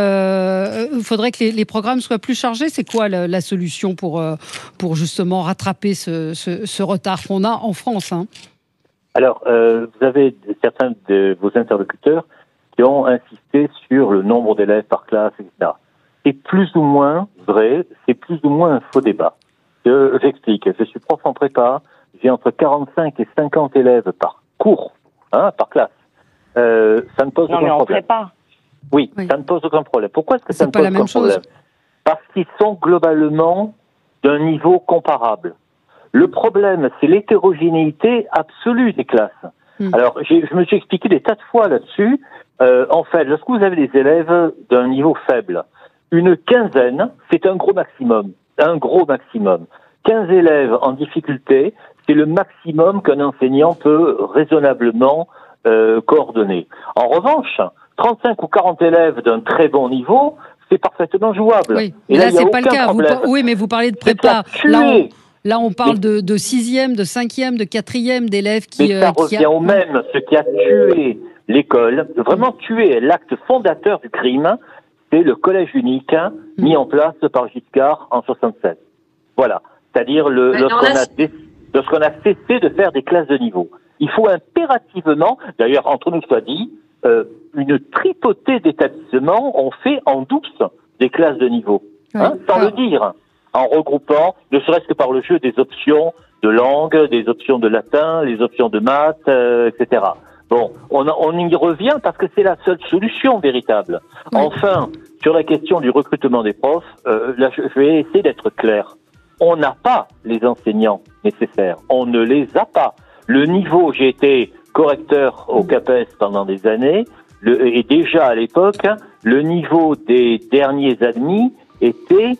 Euh, il faudrait que les, les programmes soient plus chargés. C'est quoi la, la solution pour, euh, pour justement rattraper ce, ce, ce retard qu'on a en France, hein? Alors, euh, vous avez certains de vos interlocuteurs qui ont insisté sur le nombre d'élèves par classe, et cetera. C'est plus ou moins vrai, c'est plus ou moins un faux débat. Je, j'explique. Je suis prof en prépa, j'ai entre quarante-cinq et cinquante élèves par cours, hein, par classe. Euh, ça ne pose non, aucun mais en problème. prépa. Oui, oui, ça ne pose aucun problème. Pourquoi est-ce que ça c'est ne pas pose la même aucun problème? chose. Parce qu'ils sont globalement d'un niveau comparable. Le problème, c'est l'hétérogénéité absolue des classes. Mmh. Alors, j'ai, je me suis expliqué des tas de fois là-dessus. Euh, en fait, lorsque vous avez des élèves d'un niveau faible, une quinzaine, c'est un gros maximum. Un gros maximum. quinze élèves en difficulté, c'est le maximum qu'un enseignant peut raisonnablement euh, coordonner. En revanche, trente-cinq ou quarante élèves d'un très bon niveau, c'est parfaitement jouable. Oui, et là, là, c'est pas le cas. Vous, oui, mais vous parlez de prépa. Là, on, là, on parle mais, de, de sixième, de cinquième, de quatrième, d'élèves qui... Mais ça euh, qui revient a... au même. Ce qui a tué l'école, vraiment tué l'acte fondateur du crime, c'est le collège unique hein, mmh. mis en place par Giscard en soixante-sept. Voilà. C'est-à-dire le, lorsqu'on, là, a dé... lorsqu'on a cessé de faire des classes de niveau. Il faut impérativement, d'ailleurs, entre nous soit dit, Euh, une tripotée d'établissements ont fait en douce des classes de niveau, hein, oui. sans ah. le dire, en regroupant, ne serait-ce que par le jeu des options de langue, des options de latin, les options de maths, euh, et cetera. Bon, on, on y revient parce que c'est la seule solution véritable. Oui. Enfin, sur la question du recrutement des profs, euh, là, je vais essayer d'être clair. On n'a pas les enseignants nécessaires, on ne les a pas. Le niveau, j'ai été correcteur au CAPES pendant des années, le, et déjà à l'époque, le niveau des derniers admis était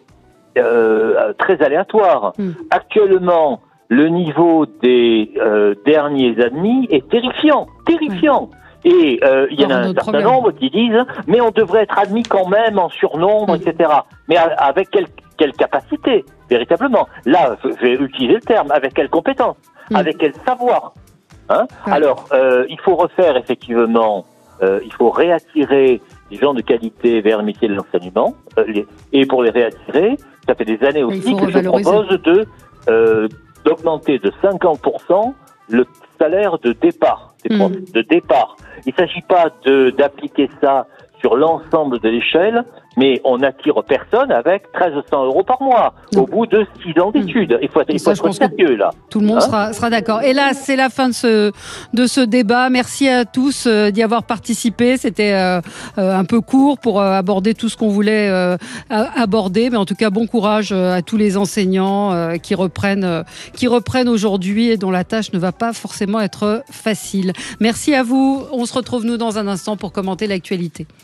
euh, très aléatoire. Mm. Actuellement, le niveau des euh, derniers admis est terrifiant, terrifiant. Mm. Et euh, il y en a un certain problème. nombre qui disent, mais on devrait être admis quand même en surnombre, mm. et cetera. Mais avec quelle, quelle capacité, véritablement? Là, je vais utiliser le terme, avec quelle compétence, mm. avec quel savoir? Hein ouais. Alors, euh, il faut refaire effectivement, euh, il faut réattirer des gens de qualité vers le métier de l'enseignement. Euh, les, et pour les réattirer, ça fait des années aussi que je propose de euh, d'augmenter de cinquante pour cent le salaire de départ des profs, mmh. de départ. Il ne s'agit pas de d'appliquer ça sur l'ensemble de l'échelle, mais on n'attire personne avec mille trois cents euros par mois non. au bout de six ans d'études. Il faut, il faut être sérieux, là. Tout le monde hein sera, sera d'accord. Et là, c'est la fin de ce, de ce débat. Merci à tous euh, d'y avoir participé. C'était euh, euh, un peu court pour euh, aborder tout ce qu'on voulait euh, aborder. Mais en tout cas, bon courage euh, à tous les enseignants euh, qui reprennent, euh, qui reprennent aujourd'hui et dont la tâche ne va pas forcément être facile. Merci à vous. On se retrouve, nous, dans un instant pour commenter l'actualité.